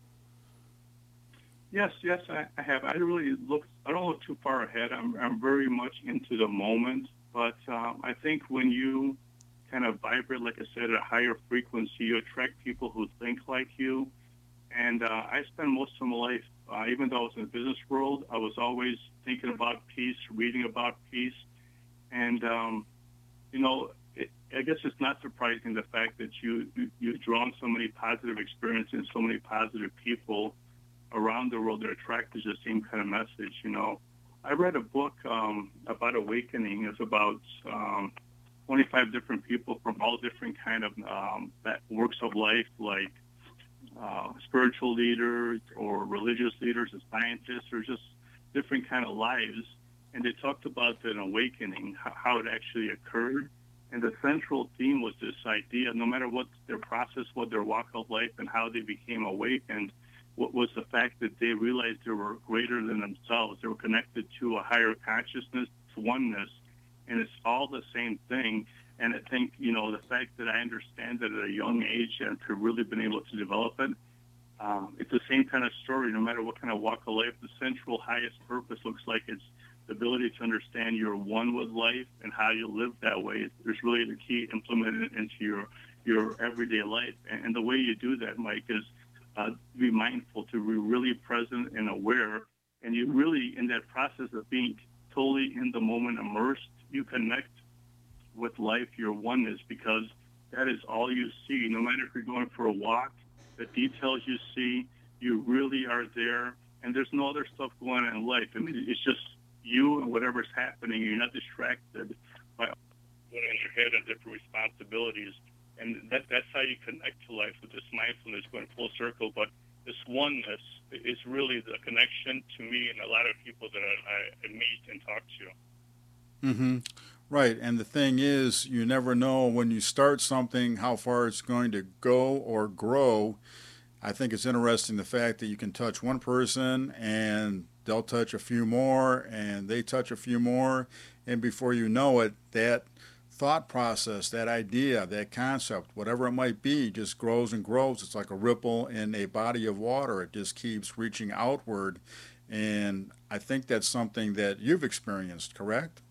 Yes, yes, I, I have. I really look. I don't look too far ahead. I'm, I'm very much into the moment. But um, I think when you kind of vibrate, like I said, at a higher frequency, you attract people who think like you. And uh, I spent most of my life, uh, even though I was in the business world, I was always thinking about peace, reading about peace, and um, you know, it, I guess it's not surprising the fact that you, you you've drawn so many positive experiences and so many positive people around the world that are attracted to the same kind of message. You know, I read a book um, about awakening. It's about um, twenty-five different people from all different kind of um, works of life, like uh, spiritual leaders or religious leaders or scientists, or just different kind of lives. And they talked about an awakening, how it actually occurred. And the central theme was this idea, no matter what their process, what their walk of life, and how they became awakened, what was the fact that they realized they were greater than themselves. They were connected to a higher consciousness, to oneness, and it's all the same thing. And I think, you know, the fact that I understand that at a young age and to really been able to develop it, um, it's the same kind of story, no matter what kind of walk of life. The central highest purpose looks like it's the ability to understand you're one with life and how you live that way. There's really the key implemented into your, your everyday life. And, and the way you do that, Mike, is Uh, be mindful, to be really present and aware, and you really, in that process of being totally in the moment, immersed, you connect with life, your oneness, because that is all you see. No matter if you're going for a walk, the details you see, you really are there, and there's no other stuff going on in life. I mean, it's just you and whatever's happening. You're not distracted by going in your head and different responsibilities. And that, that's how you connect to life, with this mindfulness going full circle. But this oneness is really the connection to me and a lot of people that I, I meet and talk to. Mm-hmm. Right. And the thing is, you never know when you start something how far it's going to go or grow. I think it's interesting the fact that you can touch one person and they'll touch a few more and they touch a few more. And before you know it, that thought process, that idea, that concept, whatever it might be, just grows and grows. It's like a ripple in a body of water. It just keeps reaching outward. And I think that's something that you've experienced, correct?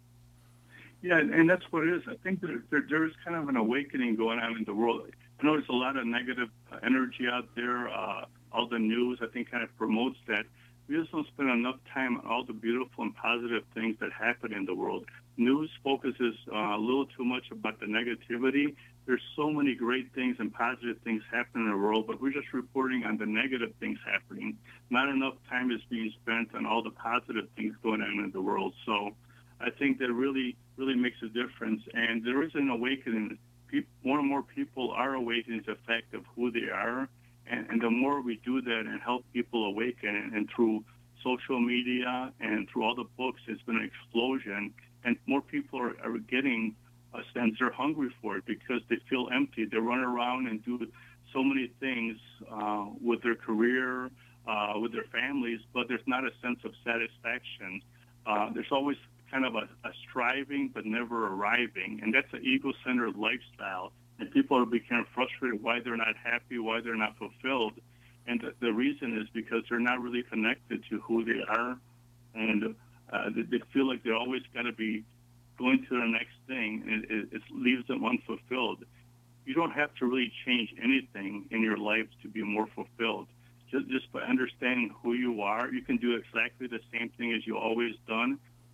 Yeah, and that's what it is. I think that there, there is kind of an awakening going on in the world. I know there's a lot of negative energy out there. Uh, all the news, I think, kind of promotes that. We just don't spend enough time on all the beautiful and positive things that happen in the world. News focuses uh, a little too much about the negativity. There's so many great things and positive things happening in the world, but we're just reporting on the negative things happening. Not enough time is being spent on all the positive things going on in the world. So I think that really, really makes a difference. And there is an awakening. People, more and more people are awakening to the fact of who they are. And, and the more we do that and help people awaken, and, and through social media and through all the books, it's been an explosion. And more people are, are getting a sense, they're hungry for it because they feel empty. They run around and do so many things uh, with their career, uh, with their families, but there's not a sense of satisfaction. Uh, there's always kind of a, a striving but never arriving, and that's an ego-centered lifestyle. And people are becoming frustrated why they're not happy, why they're not fulfilled. And the, the reason is because they're not really connected to who they are, and uh, they, they feel like they're always got to be going to the next thing, and it, it, it leaves them unfulfilled. You don't have to really change anything in your life to be more fulfilled. Just, just by understanding who you are, you can do exactly the same thing as you always done,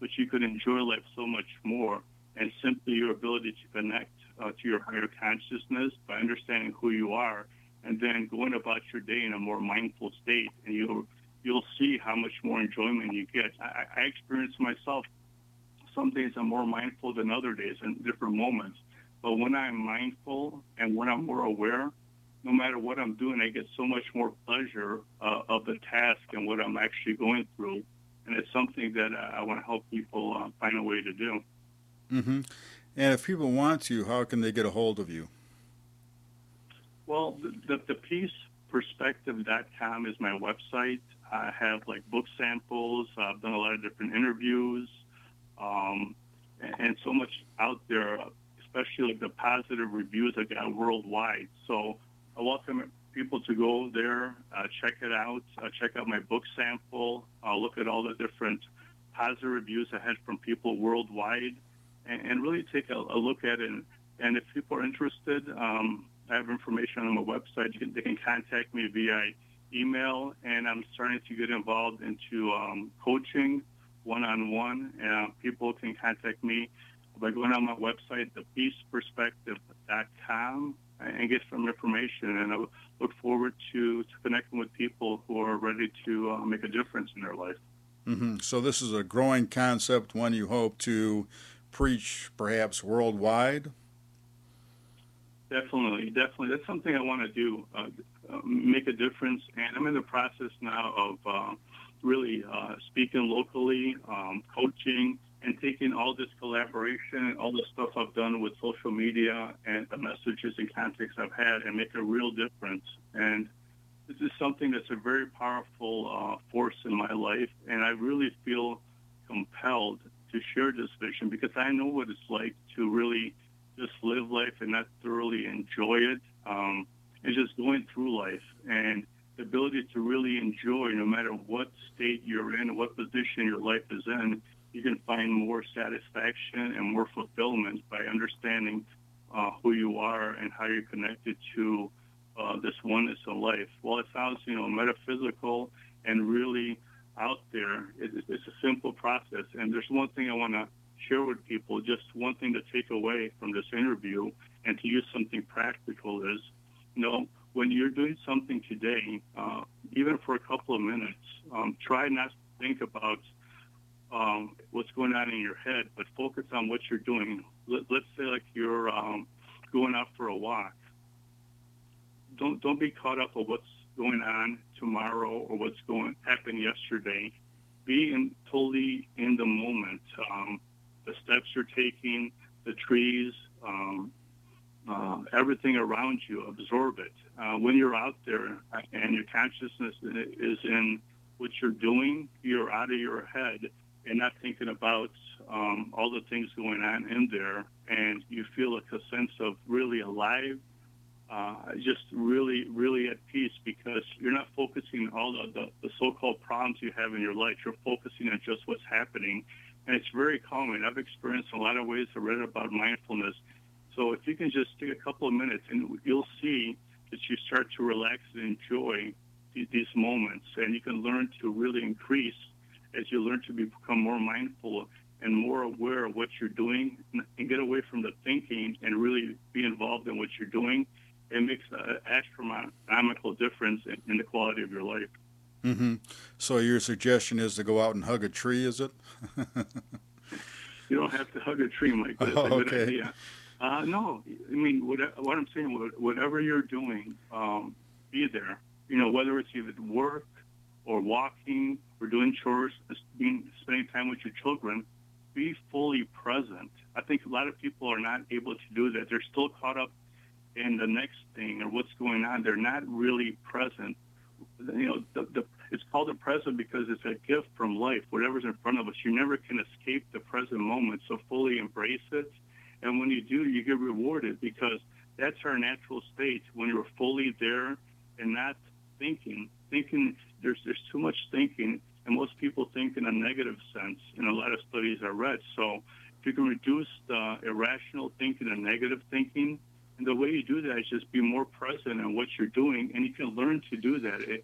but you could enjoy life so much more. And simply your ability to connect uh, to your higher consciousness by understanding who you are, and then going about your day in a more mindful state, and you'll you'll see how much more enjoyment you get. I, I experience myself. Some days I'm more mindful than other days in different moments. But when I'm mindful and when I'm more aware, no matter what I'm doing, I get so much more pleasure uh, of the task and what I'm actually going through. And it's something that I, I want to help people uh, find a way to do. Mm-hmm. And if people want to, how can they get a hold of you? Well, the, the, the peace perspective dot com is my website. I have like book samples. I've done a lot of different interviews, um, and, and so much out there, especially like the positive reviews I got worldwide. So I welcome people to go there, uh, check it out, uh, check out my book sample, uh, look at all the different positive reviews I had from people worldwide, and, and really take a, a look at it. And, and if people are interested, um, I have information on my website. You can, they can contact me via email, and I'm starting to get involved into um, coaching one-on-one. Uh, people can contact me by going on my website, the peace perspective dot com, and get some information. And I look forward to, to connecting with people who are ready to uh, make a difference in their life. Mm-hmm. So this is a growing concept, one you hope to preach perhaps worldwide? Definitely, definitely. That's something I want to do, uh, uh, make a difference. And I'm in the process now of uh, really uh, speaking locally, um, coaching, and taking all this collaboration and all the stuff I've done with social media and the messages and contacts I've had and make a real difference. And this is something that's a very powerful uh, force in my life. And I really feel compelled to share this vision because I know what it's like to really just live life and not thoroughly enjoy it, um, and just going through life. And the ability to really enjoy, no matter what state you're in, what position your life is in, you can find more satisfaction and more fulfillment by understanding uh, who you are and how you're connected to uh, this oneness in life. Well, it sounds, you know, metaphysical and really out there. It, it's a simple process. And there's one thing I want to share with people, just one thing to take away from this interview and to use something practical is, you know, when you're doing something today, uh, even for a couple of minutes, um, try not to think about um, what's going on in your head, but focus on what you're doing. Let, let's say like you're um, going out for a walk. Don't don't be caught up with what's going on tomorrow or what's going happen yesterday. Be in, totally in the moment. Um, the steps you're taking, the trees, um, uh, everything around you, absorb it. Uh, when you're out there and your consciousness is in what you're doing, you're out of your head and not thinking about um, all the things going on in there, and you feel like a sense of really alive, uh, just really, really at peace because you're not focusing on all the, the, the so-called problems you have in your life. You're focusing on just what's happening. And it's very calming. I've experienced in a lot of ways. I read about mindfulness. So if you can just take a couple of minutes, and you'll see that you start to relax and enjoy th- these moments. And you can learn to really increase as you learn to be, become more mindful and more aware of what you're doing and get away from the thinking and really be involved in what you're doing. It makes an astronomical difference in, in the quality of your life. Mm-hmm. So your suggestion is to go out and hug a tree, is it? You don't have to hug a tree, Mike, but it's oh, a good okay. idea. Uh, no, I mean, what, what I'm saying, whatever you're doing, um, be there. You know, whether it's either work or walking or doing chores, being, spending time with your children, be fully present. I think a lot of people are not able to do that. They're still caught up in the next thing or what's going on. They're not really present. You know, the, the, it's called the present because it's a gift from life. Whatever's in front of us, you never can escape the present moment. So fully embrace it. And when you do, you get rewarded because that's our natural state when you're fully there and not thinking. Thinking, there's there's too much thinking, and most people think in a negative sense in a lot of studies I read. So if you can reduce the irrational thinking and negative thinking, and the way you do that is just be more present in what you're doing, and you can learn to do that. It,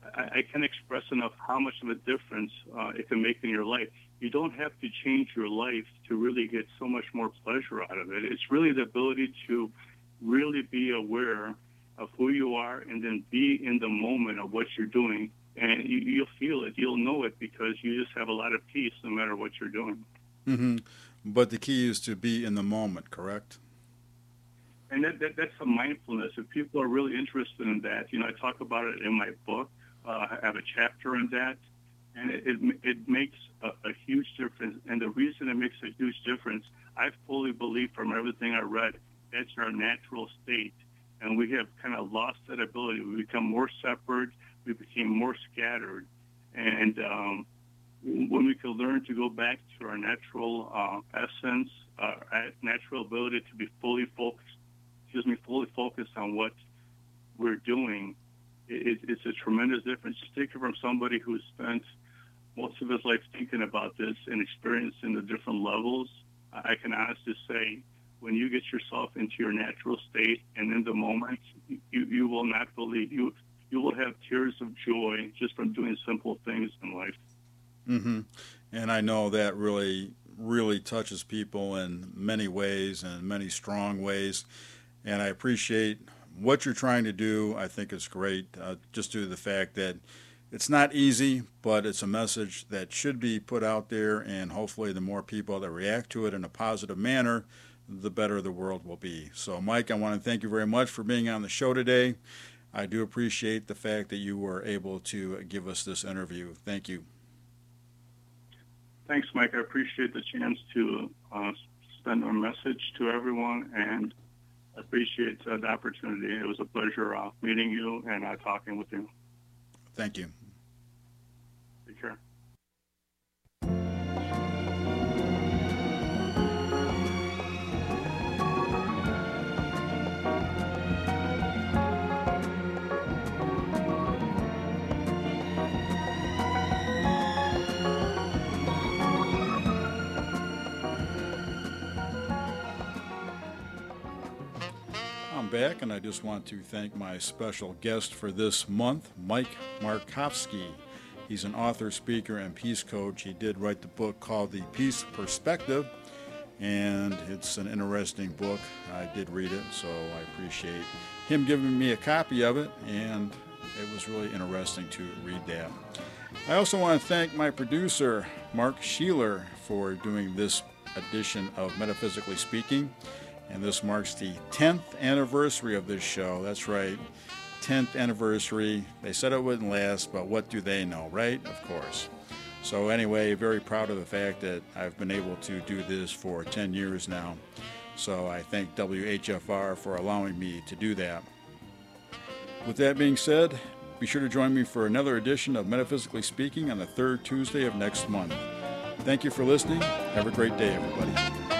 I, I can't express enough how much of a difference uh, it can make in your life. You don't have to change your life to really get so much more pleasure out of it. It's really the ability to really be aware of who you are and then be in the moment of what you're doing. And you, you'll feel it. You'll know it because you just have a lot of peace no matter what you're doing. Mm-hmm. But the key is to be in the moment, correct? And that, that, that's a mindfulness. If people are really interested in that, you know, I talk about it in my book. Uh, I have a chapter on that. And it, it, it makes a, a huge difference. And the reason it makes a huge difference, I fully believe from everything I read, that's our natural state. And we have kind of lost that ability. We become more separate. We became more scattered. And um, when we can learn to go back to our natural uh, essence, uh, our natural ability to be fully focused, excuse me, fully focused on what we're doing, it, it's a tremendous difference. Just take it from somebody who's spent most of his life thinking about this and experiencing the different levels. I can honestly say, when you get yourself into your natural state and in the moment, you, you will not believe you. You will have tears of joy just from doing simple things in life. Mm-hmm. And I know that really, really touches people in many ways and many strong ways. And I appreciate what you're trying to do. I think it's great, uh, just due to the fact that it's not easy, but it's a message that should be put out there. And hopefully the more people that react to it in a positive manner, the better the world will be. So, Mike, I want to thank you very much for being on the show today. I do appreciate the fact that you were able to give us this interview. Thank you. Thanks, Mike. I appreciate the chance to uh, send a message to everyone, and I appreciate uh, the opportunity. It was a pleasure uh, meeting you and uh, talking with you. Thank you. Take care. Back, and I just want to thank my special guest for this month, Mike Markovski. He's an author, speaker, and peace coach. He did write the book called The Peace Perspective, and it's an interesting book. I did read it, so I appreciate him giving me a copy of it, and it was really interesting to read that. I also want to thank my producer, Mark Sheeler, for doing this edition of Metaphysically Speaking. And this marks the tenth anniversary of this show. That's right, tenth anniversary. They said it wouldn't last, but what do they know, right? Of course. So anyway, very proud of the fact that I've been able to do this for ten years now. So I thank W H F R for allowing me to do that. With that being said, be sure to join me for another edition of Metaphysically Speaking on the third Tuesday of next month. Thank you for listening. Have a great day, everybody.